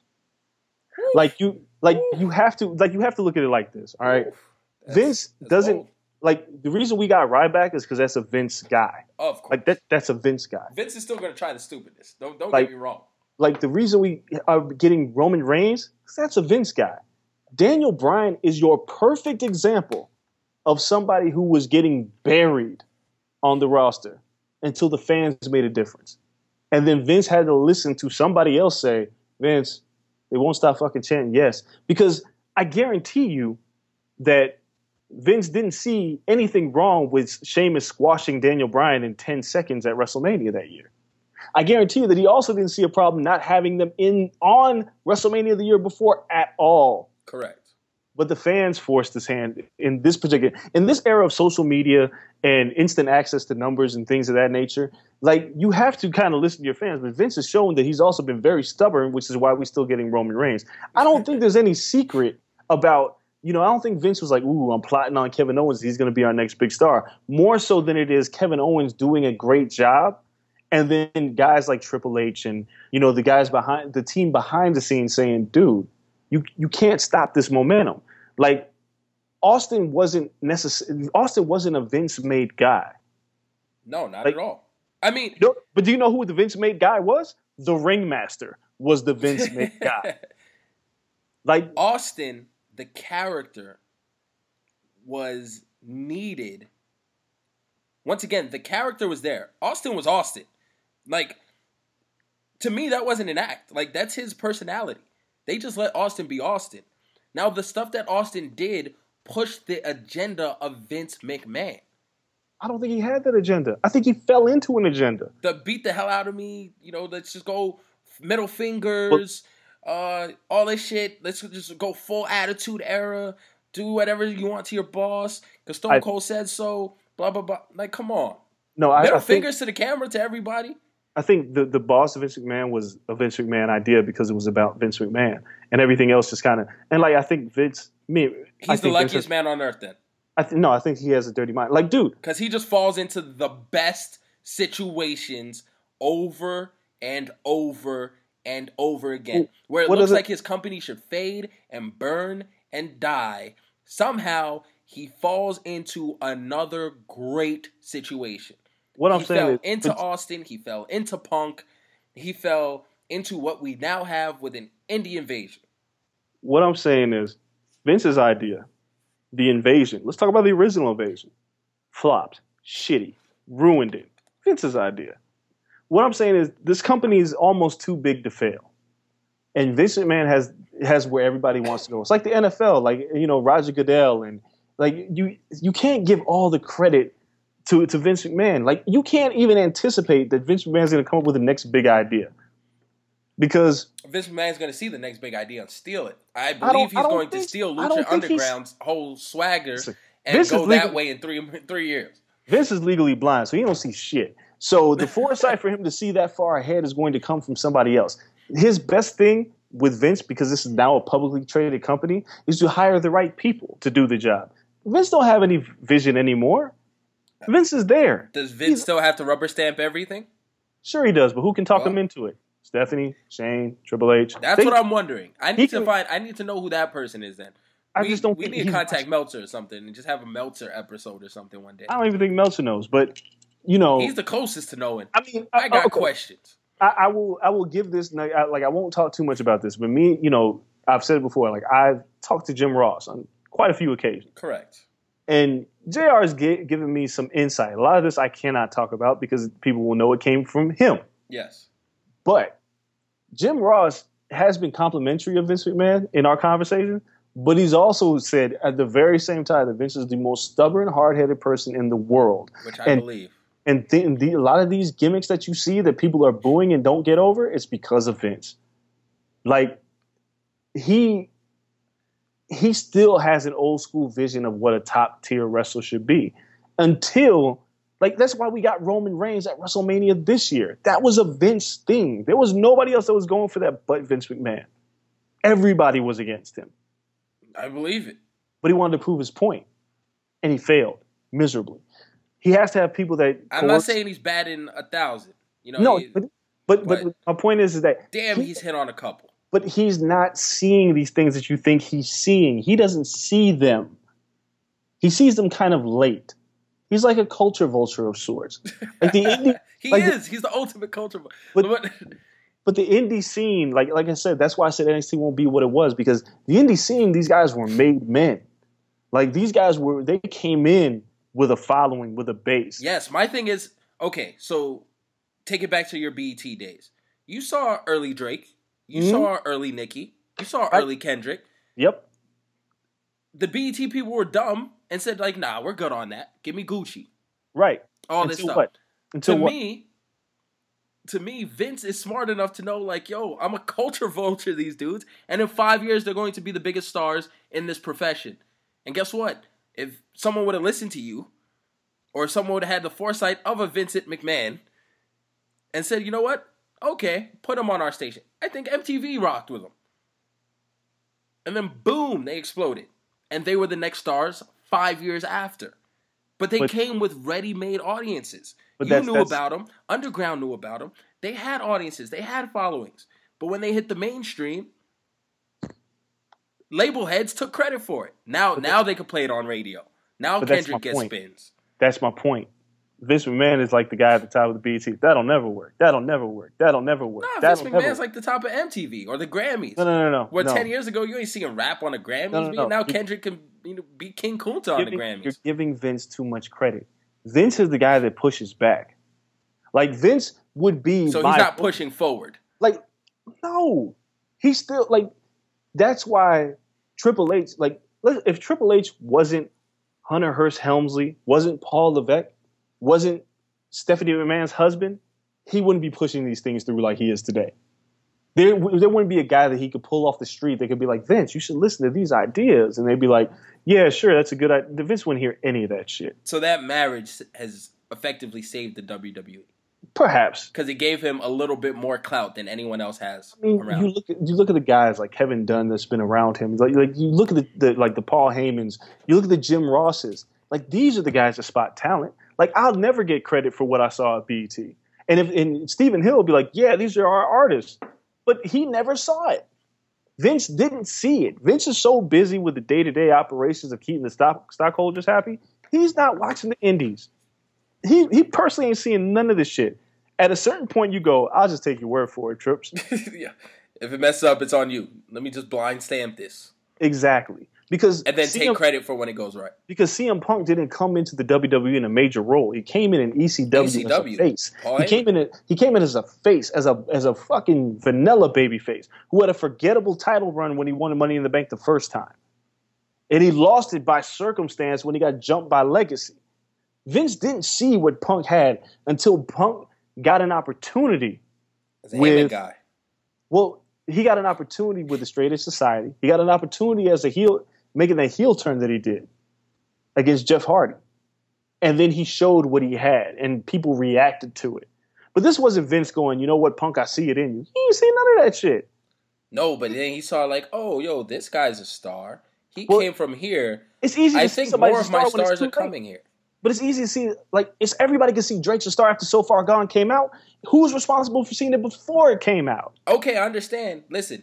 You have to look at it like this, all right? Vince doesn't bold. Like, the reason we got Ryback is because that's a Vince guy. Of course. Like, that's a Vince guy. Vince is still going to try the stupidness. Don't get me wrong. Like, the reason we are getting Roman Reigns, that's a Vince guy. Daniel Bryan is your perfect example of somebody who was getting buried on the roster until the fans made a difference. And then Vince had to listen to somebody else say, Vince, they won't stop fucking chanting yes. Because I guarantee you that Vince didn't see anything wrong with Sheamus squashing Daniel Bryan in 10 seconds at WrestleMania that year. I guarantee you that he also didn't see a problem not having them on WrestleMania the year before at all. Correct. But the fans forced his hand in this era of social media and instant access to numbers and things of that nature. Like, you have to kind of listen to your fans. But Vince has shown that he's also been very stubborn, which is why we're still getting Roman Reigns. I don't think there's any secret about, I don't think Vince was like, ooh, I'm plotting on Kevin Owens. He's going to be our next big star. More so than it is Kevin Owens doing a great job. And then guys like Triple H and, the guys behind the team behind the scenes saying, dude, you can't stop this momentum. Like, Austin wasn't a Vince-made guy. No, not at all. I mean, but do you know who the Vince-made guy was? The Ringmaster was the Vince-made guy. Like, Austin, the character, was needed. Once again, the character was there. Austin was Austin. Like, to me, that wasn't an act. Like, that's his personality. They just let Austin be Austin. Now, the stuff that Austin did pushed the agenda of Vince McMahon. I don't think he had that agenda. I think he fell into an agenda. The beat the hell out of me, let's just go middle fingers, all this shit. Let's just go full attitude era. Do whatever you want to your boss, because Stone Cold said so, blah, blah, blah. Like, come on. No, middle fingers to the camera, to everybody. I think the boss of Vince McMahon was a Vince McMahon idea because it was about Vince McMahon, and everything else just kind of, and like, I think Vince, he's the luckiest man on earth then. I think he has a dirty mind. Like, dude. Because he just falls into the best situations over and over and over again. Where it looks like his company should fade and burn and die. Somehow, he falls into another great situation. What I'm saying is, he fell into Austin. He fell into Punk. He fell into what we now have with an indie invasion. What I'm saying is, Vince's idea, the invasion. Let's talk about the original invasion. Flopped, shitty, ruined it. Vince's idea. What I'm saying is, this company is almost too big to fail, and Vince McMahon has where everybody wants to go. It's like the NFL, like Roger Goodell, and like you can't give all the credit to Vince McMahon. Like, you can't even anticipate that Vince McMahon is going to come up with the next big idea. Because Vince McMahon is going to see the next big idea and steal it. I believe he's going to steal Lucha Underground's whole swagger and go that way in 3 years. Vince is legally blind, so he don't see shit. So the foresight for him to see that far ahead is going to come from somebody else. His best thing with Vince, because this is now a publicly traded company, is to hire the right people to do the job. Vince don't have any vision anymore. Vince is there. Does Vince still have to rubber stamp everything? Sure he does, but who can talk him into it? Stephanie, Shane, Triple H. That's what I'm wondering. I need to know who that person is then. I just don't. We need to contact Meltzer or something and just have a Meltzer episode or something one day. I don't even think Meltzer knows, but he's the closest to knowing. I mean, I got questions. I will give this I won't talk too much about this, but me, I've said it before. Like I've talked to Jim Ross on quite a few occasions. Correct. And JR has given me some insight. A lot of this I cannot talk about because people will know it came from him. Yes. But Jim Ross has been complimentary of Vince McMahon in our conversation, but he's also said at the very same time that Vince is the most stubborn, hard-headed person in the world. Which I believe. And a lot of these gimmicks that you see that people are booing and don't get over, it's because of Vince. Like, he still has an old school vision of what a top tier wrestler should be. Until, that's why we got Roman Reigns at WrestleMania this year. That was a Vince thing. There was nobody else that was going for that but Vince McMahon. Everybody was against him. I believe it. But he wanted to prove his point. And he failed miserably. He has to have people that. I'm not saying he's batting 1,000. No, but my point is that. Damn, he's hit on a couple. But he's not seeing these things that you think he's seeing. He doesn't see them. He sees them kind of late. He's like a culture vulture of sorts. Like the indie, He's the ultimate culture vulture. But the indie scene, like I said, that's why I said NXT won't be what it was, because the indie scene, these guys were made men. Like these guys they came in with a following, with a base. Yes, my thing is, okay, so take it back to your BET days. You saw early Drake. You saw early Nicki. You saw early Kendrick. Yep. The BET people were dumb and said, nah, we're good on that. Give me Gucci. Right. All this stuff. What? Until what? To me, Vince is smart enough to know, yo, I'm a culture vulture, these dudes. And in 5 years, they're going to be the biggest stars in this profession. And guess what? If someone would have listened to you, or someone would have had the foresight of a Vincent McMahon and said, you know what? Okay, put him on our station. I think MTV rocked with him. And then boom, they exploded. And they were the next stars 5 years after. But they came with ready-made audiences. You knew about them. Underground knew about them. They had audiences. They had followings. But when they hit the mainstream, label heads took credit for it. Now they can play it on radio. Now Kendrick gets spins. That's my point. Vince McMahon is like the guy at the top of the BET. That'll never work. That'll never work. That'll never work. No, Vince McMahon's like the top of MTV or the Grammys. No. Where 10 years ago, you ain't seeing rap on the Grammys. No. Now Kendrick can be King Kunta on the Grammys. You're giving Vince too much credit. Vince is the guy that pushes back. Like, Vince would be... So he's not pushing forward. No. He's still, that's why Triple H, if Triple H wasn't Hunter Hearst Helmsley, wasn't Paul Levesque, wasn't Stephanie McMahon's husband, he wouldn't be pushing these things through like he is today. There wouldn't be a guy that he could pull off the street that could be like, Vince, you should listen to these ideas. And they'd be like, yeah, sure, that's a good idea. Vince wouldn't hear any of that shit. So that marriage has effectively saved the WWE. Perhaps. Because it gave him a little bit more clout than anyone else has around. You look at the guys like Kevin Dunn that's been around him. Like you look at the Paul Heymans. You look at the Jim Rosses. Like, these are the guys that spot talent. Like, I'll never get credit for what I saw at BET. And Stephen Hill will be like, yeah, these are our artists. But he never saw it. Vince didn't see it. Vince is so busy with the day-to-day operations of keeping the stockholders happy, he's not watching the indies. He personally ain't seeing none of this shit. At a certain point, you go, I'll just take your word for it, Trips. Yeah. If it messes up, it's on you. Let me just blind stamp this. Exactly. And then take credit for when it goes right. Because CM Punk didn't come into the WWE in a major role. He came in ECW as a face. He came in as a face, as a fucking vanilla baby face who had a forgettable title run when he won Money in the Bank the first time. And he lost it by circumstance when he got jumped by Legacy. Vince didn't see what Punk had until Punk got an opportunity as a Heyman guy. Well, he got an opportunity with the Straight Edge Society. He got an opportunity as a heel, making that heel turn that he did against Jeff Hardy. And then he showed what he had, and people reacted to it. But this wasn't Vince going, you know what, Punk, I see it in you. He ain't seen none of that shit. No, but then he saw oh, yo, this guy's a star. He came from here. It's easy to I think more of my stars are coming here. But it's easy to see, like, it's everybody can see Drake's a star after So Far Gone came out. Who's responsible for seeing it before it came out? Okay, I understand. Listen,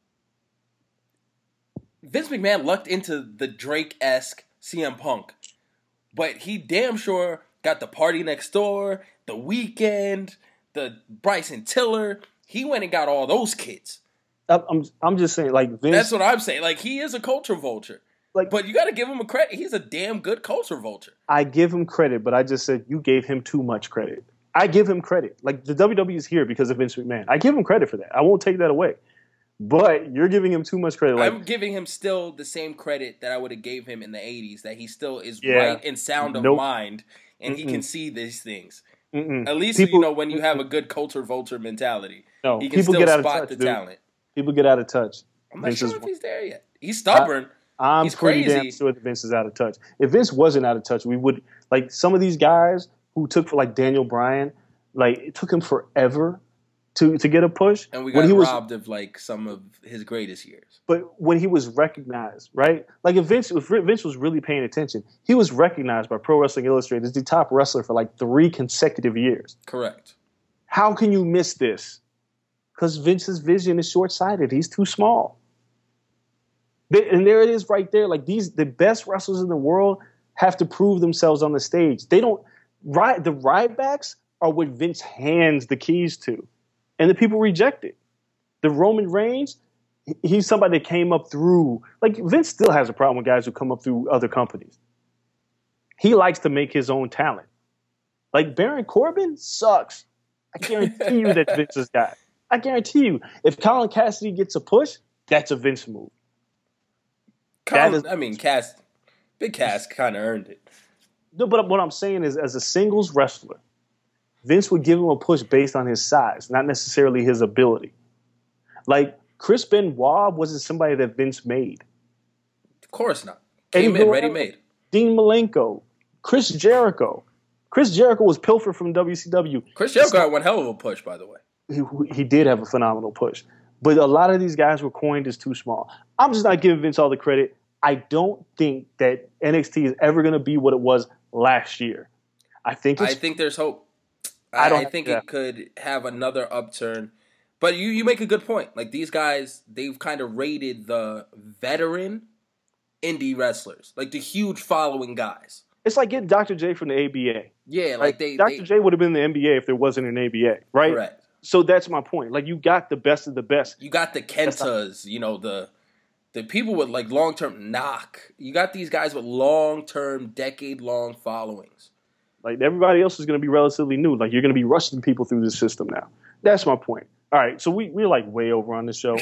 Vince McMahon lucked into the Drake-esque CM Punk, but he damn sure got the Party Next Door, the Weeknd, the Bryson Tiller. He went and got all those kids. I'm just saying, like, Vince. That's what I'm saying. Like, he is a culture vulture. Like, but you got to give him a credit. He's a damn good culture vulture. I give him credit, but I just said you gave him too much credit. I give him credit. Like, the WWE is here because of Vince McMahon. I give him credit for that. I won't take that away. But you're giving him too much credit. Like, I'm giving him still the same credit that I would have gave him in the 80s, that he still is right and sound of mind, and he can see these things. At least, when you have a good culture vulture mentality, he can still spot the talent. People get out of touch. I'm not sure if he's there yet. He's stubborn. He's pretty damn sure that Vince is out of touch. If Vince wasn't out of touch, we would, like, some of these guys who took for, like, Daniel Bryan, like, it took him forever to get a push. And we got robbed of, like, some of his greatest years. But when he was recognized, right? Like, if Vince was really paying attention, he was recognized by Pro Wrestling Illustrated as the top wrestler for, like, 3 consecutive years. Correct. How can you miss this? Because Vince's vision is short-sighted. He's too small. And there it is right there. Like, the best wrestlers in the world have to prove themselves on the stage. They don't the Rybacks are what Vince hands the keys to. And the people reject it. The Roman Reigns, he's somebody that came up through, like, Vince still has a problem with guys who come up through other companies. He likes to make his own talent. Like, Baron Corbin sucks. I guarantee you that's Vince's guy. I guarantee you. If Colin Cassidy gets a push, that's a Vince move. Big Cass kind of earned it. No, but what I'm saying is, as a singles wrestler, Vince would give him a push based on his size, not necessarily his ability. Like, Chris Benoit wasn't somebody that Vince made. Of course not. Came in ready-made. Dean Malenko, Chris Jericho. Chris Jericho was pilfered from WCW. Chris Jericho had one hell of a push, by the way. He did have a phenomenal push. But a lot of these guys were coined as too small. I'm just not giving Vince all the credit. I don't think that NXT is ever going to be what it was last year. I think there's hope. I think it could have another upturn. But you make a good point. Like, these guys, they've kind of rated the veteran indie wrestlers, like the huge following guys. It's like getting Dr. J from the ABA. Yeah, Dr. J would have been in the NBA if there wasn't an ABA, right? Correct. So that's my point. Like, you got the best of the best. You got the Kentas, the people with, like, long-term knock. You got these guys with long-term, decade-long followings. Like, everybody else is going to be relatively new. Like, you're going to be rushing people through the system now. That's my point. All right, so we're, like, way over on the show.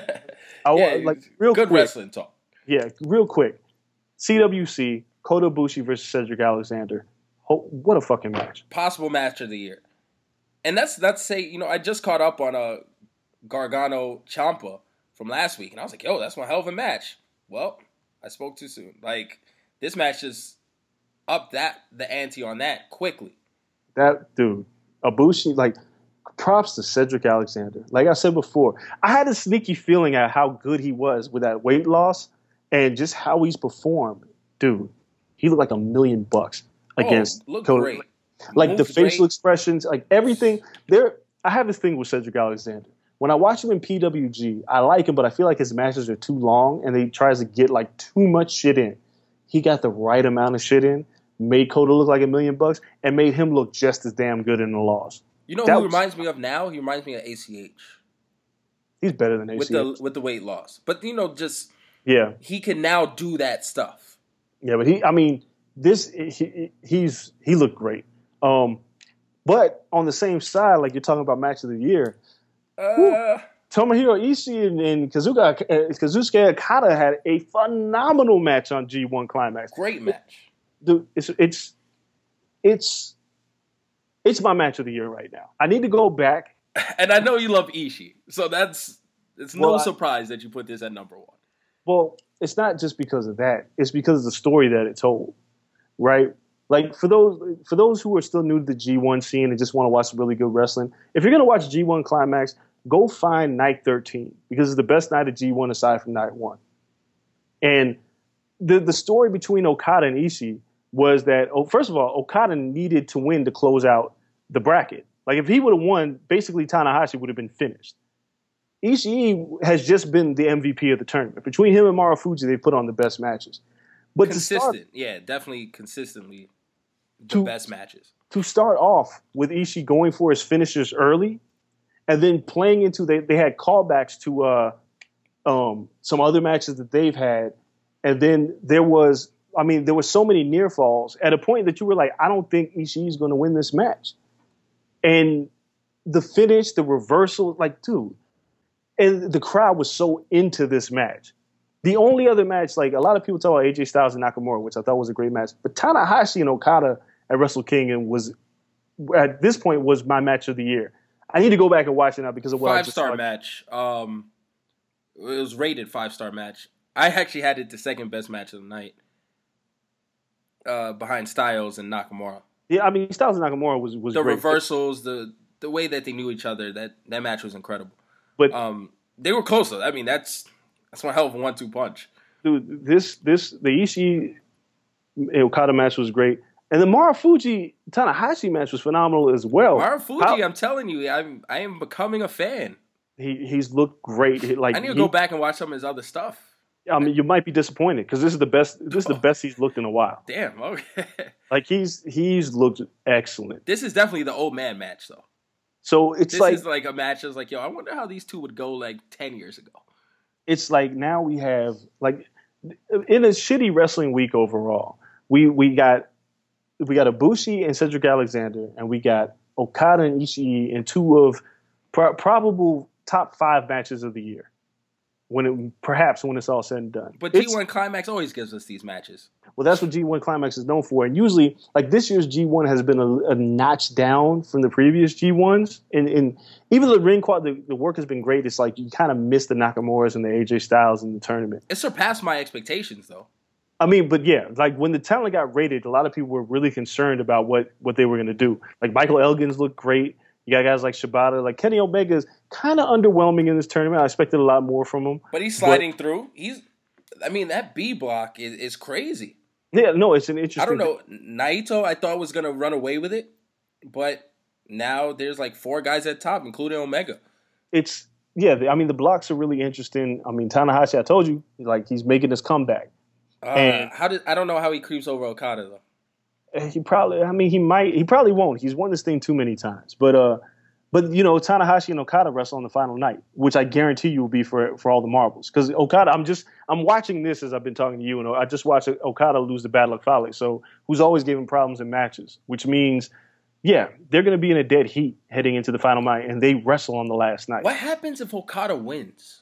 Real good quick, wrestling talk. Yeah, real quick. CWC, Kota Ibushi versus Cedric Alexander. What a fucking match. Possible match of the year. And that's say, I just caught up on Gargano Ciampa from last week, and I was like, yo, that's one hell of a match. Well, I spoke too soon. Like, this match just upped the ante on that quickly. That dude, Ibushi, like, props to Cedric Alexander. Like I said before, I had a sneaky feeling at how good he was with that weight loss and just how he's performed. Dude, he looked like $1 million against Kota. Great. Like, Moved the facial great. expressions, like everything. I have this thing with Cedric Alexander. When I watch him in PWG, I like him, but I feel like his matches are too long and he tries to get, like, too much shit in. He got the right amount of shit in, made Kota look like $1 million, and made him look just as damn good in the loss. You know who he reminds me of now? He reminds me of ACH. He's better than ACH. With the weight loss. But, he can now do that stuff. Yeah, but he looked great. But on the same side, like, you're talking about match of the year, Tomohiro Ishii and Kazuchika Okada had a phenomenal match on G1 Climax. Great match. Dude, it's my match of the year right now. I need to go back. And I know you love Ishii, so it's no surprise that you put this at number 1. Well, it's not just because of that. It's because of the story that it told, right? Like, for those who are still new to the G1 scene and just want to watch some really good wrestling, if you're going to watch G1 Climax, go find Night 13 because it's the best night of G1 aside from Night 1. And the story between Okada and Ishii was that, first of all, Okada needed to win to close out the bracket. Like, if he would have won, basically Tanahashi would have been finished. Ishii has just been the MVP of the tournament. Between him and Marufuji, they put on the best matches. But Consistent. Yeah, definitely consistently the best matches. To start off with Ishii going for his finishers early and then playing into, they had callbacks to some other matches that they've had. And then there were so many near falls at a point that you were like, I don't think Ishii is going to win this match. And the finish, the reversal, like, dude. And the crowd was so into this match. The only other match, like, a lot of people talk about AJ Styles and Nakamura, which I thought was a great match. But Tanahashi and Okada at Wrestle Kingdom was, at this point, was my match of the year. I need to go back and watch it now because of what I just saw. 5-star match. It was rated 5-star match. I actually had it the second best match of the night, behind Styles and Nakamura. Yeah, I mean, Styles and Nakamura was the great. Reversals, the way that they knew each other. That match was incredible. But they were close though. I mean, that's one hell of a 1-2 punch. Dude, the Ishii Okada match was great. And the Marufuji Tanahashi match was phenomenal as well. Marufuji, I'm telling you, I am becoming a fan. He's looked great. I need to go back and watch some of his other stuff. I mean, you might be disappointed because this is the best. This is the best he's looked in a while. Damn. Okay. Like he's looked excellent. This is definitely the old man match, though. So this is like a match that's like, yo, I wonder how these two would go like 10 years ago. It's like now we have, like, in a shitty wrestling week overall, we got Ibushi and Cedric Alexander, and we got Okada and Ishii in two of probable top 5 matches of the year. Perhaps when it's all said and done. But G1 Climax always gives us these matches. Well, that's what G1 Climax is known for. And usually, like, this year's G1 has been a notch down from the previous G1s. And even the ring quality, the work has been great. It's like you kind of miss the Nakamuras and the AJ Styles in the tournament. It surpassed my expectations, though. I mean, but yeah, like when the talent got rated, a lot of people were really concerned about what they were going to do. Like Michael Elgins looked great. You got guys like Shibata. Like Kenny Omega's kind of underwhelming in this tournament. I expected a lot more from him. But he's sliding through. That B block is crazy. Yeah, no, it's an interesting. I don't know. Naito, I thought was going to run away with it. But now there's like 4 guys at top, including Omega. The blocks are really interesting. I mean, Tanahashi, I told you, like he's making his comeback. I don't know how he creeps over Okada, though. He probably won't. He's won this thing too many times. But Tanahashi and Okada wrestle on the final night, which I guarantee you will be for all the marbles. Because Okada, I'm watching this as I've been talking to you, and I just watched Okada lose the Battle of Fale, so who's always giving problems in matches, which means, yeah, they're going to be in a dead heat heading into the final night, and they wrestle on the last night. What happens if Okada wins?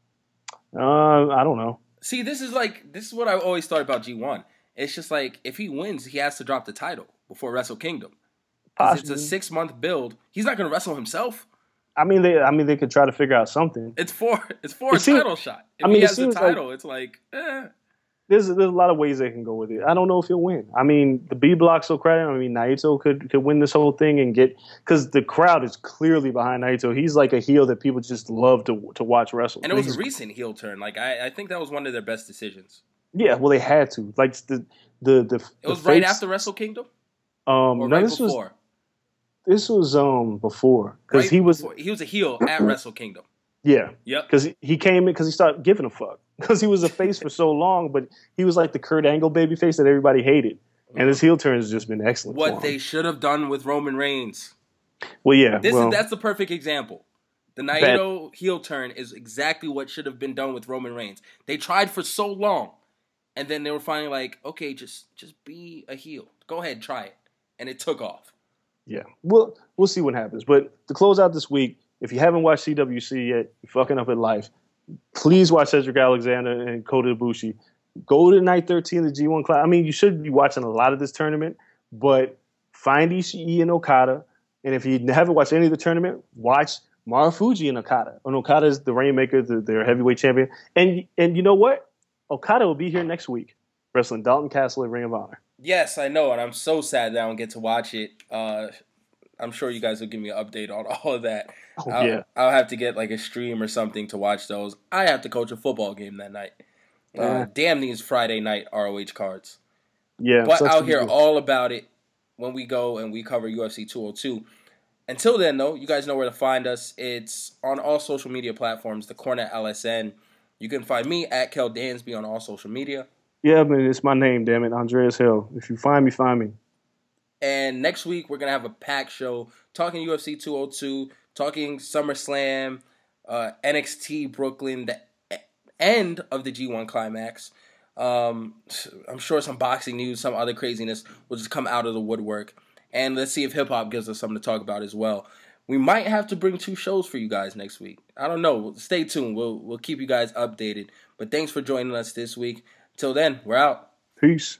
I don't know. See, this is what I always thought about G1. It's just like, if he wins, he has to drop the title before Wrestle Kingdom. It's a 6-month build. He's not going to wrestle himself. I mean, they could try to figure out something. It's for a title shot. If he has the title, it's like, There's a lot of ways they can go with it. I don't know if he'll win. I mean, the B block's so crowded. I mean, Naito could win this whole thing and because the crowd is clearly behind Naito. He's like a heel that people just love to watch wrestle. And it was a recent heel turn. Like I think that was one of their best decisions. Yeah, well, they had to. Like it was right after Wrestle Kingdom. No, this before. This was before because he was a heel at Wrestle Kingdom. Yeah. Yep. Because he came in because he started giving a fuck because he was a face for so long, but he was like the Kurt Angle baby face that everybody hated, and his heel turn has just been excellent. What they should have done with Roman Reigns. Well, yeah. That's the perfect example. The Naito heel turn is exactly what should have been done with Roman Reigns. They tried for so long. And then they were finally like, okay, just be a heel. Go ahead, try it. And it took off. Yeah. We'll see what happens. But to close out this week, if you haven't watched CWC yet, you're fucking up at life. Please watch Cedric Alexander and Kota Ibushi. Go to night 13 of the G1 class. I mean, you should be watching a lot of this tournament, but find Ishii and Okada. And if you haven't watched any of the tournament, watch Marufuji and Okada. And Okada is the Rainmaker, their heavyweight champion. And you know what? Okada will be here next week, wrestling Dalton Castle at Ring of Honor. Yes, I know, and I'm so sad that I don't get to watch it. I'm sure you guys will give me an update on all of that. I'll have to get like a stream or something to watch those. I have to coach a football game that night. Damn these Friday night ROH cards. Yeah, but sucks I'll to be hear you. all about it when we go and we cover UFC 202. Until then, though, you guys know where to find us. It's on all social media platforms, The Corner LSN. You can find me at Kel Dansby on all social media. Yeah, man, it's my name, damn it, Andreas Hill. If you find me, find me. And next week, we're going to have a packed show talking UFC 202, talking SummerSlam, NXT Brooklyn, the end of the G1 Climax. I'm sure some boxing news, some other craziness will just come out of the woodwork. And let's see if hip-hop gives us something to talk about as well. We might have to bring 2 shows for you guys next week. I don't know. Stay tuned. We'll keep you guys updated. But thanks for joining us this week. Till then, we're out. Peace.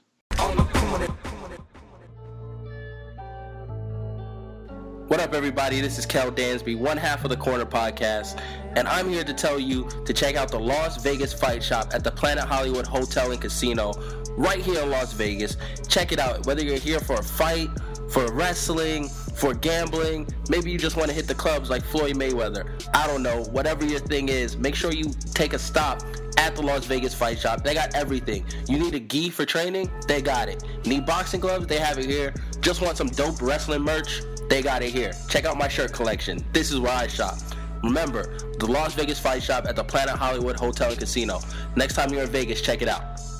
What up, everybody? This is Kel Dansby, one half of the Corner Podcast, and I'm here to tell you to check out the Las Vegas Fight Shop at the Planet Hollywood Hotel and Casino right here in Las Vegas. Check it out. Whether you're here for a fight, for wrestling, for gambling, maybe you just want to hit the clubs like Floyd Mayweather. I don't know. Whatever your thing is, make sure you take a stop at the Las Vegas Fight Shop. They got everything. You need a gi for training? They got it. Need boxing gloves? They have it here. Just want some dope wrestling merch? They got it here. Check out my shirt collection. This is where I shop. Remember, the Las Vegas Fight Shop at the Planet Hollywood Hotel and Casino. Next time you're in Vegas, check it out.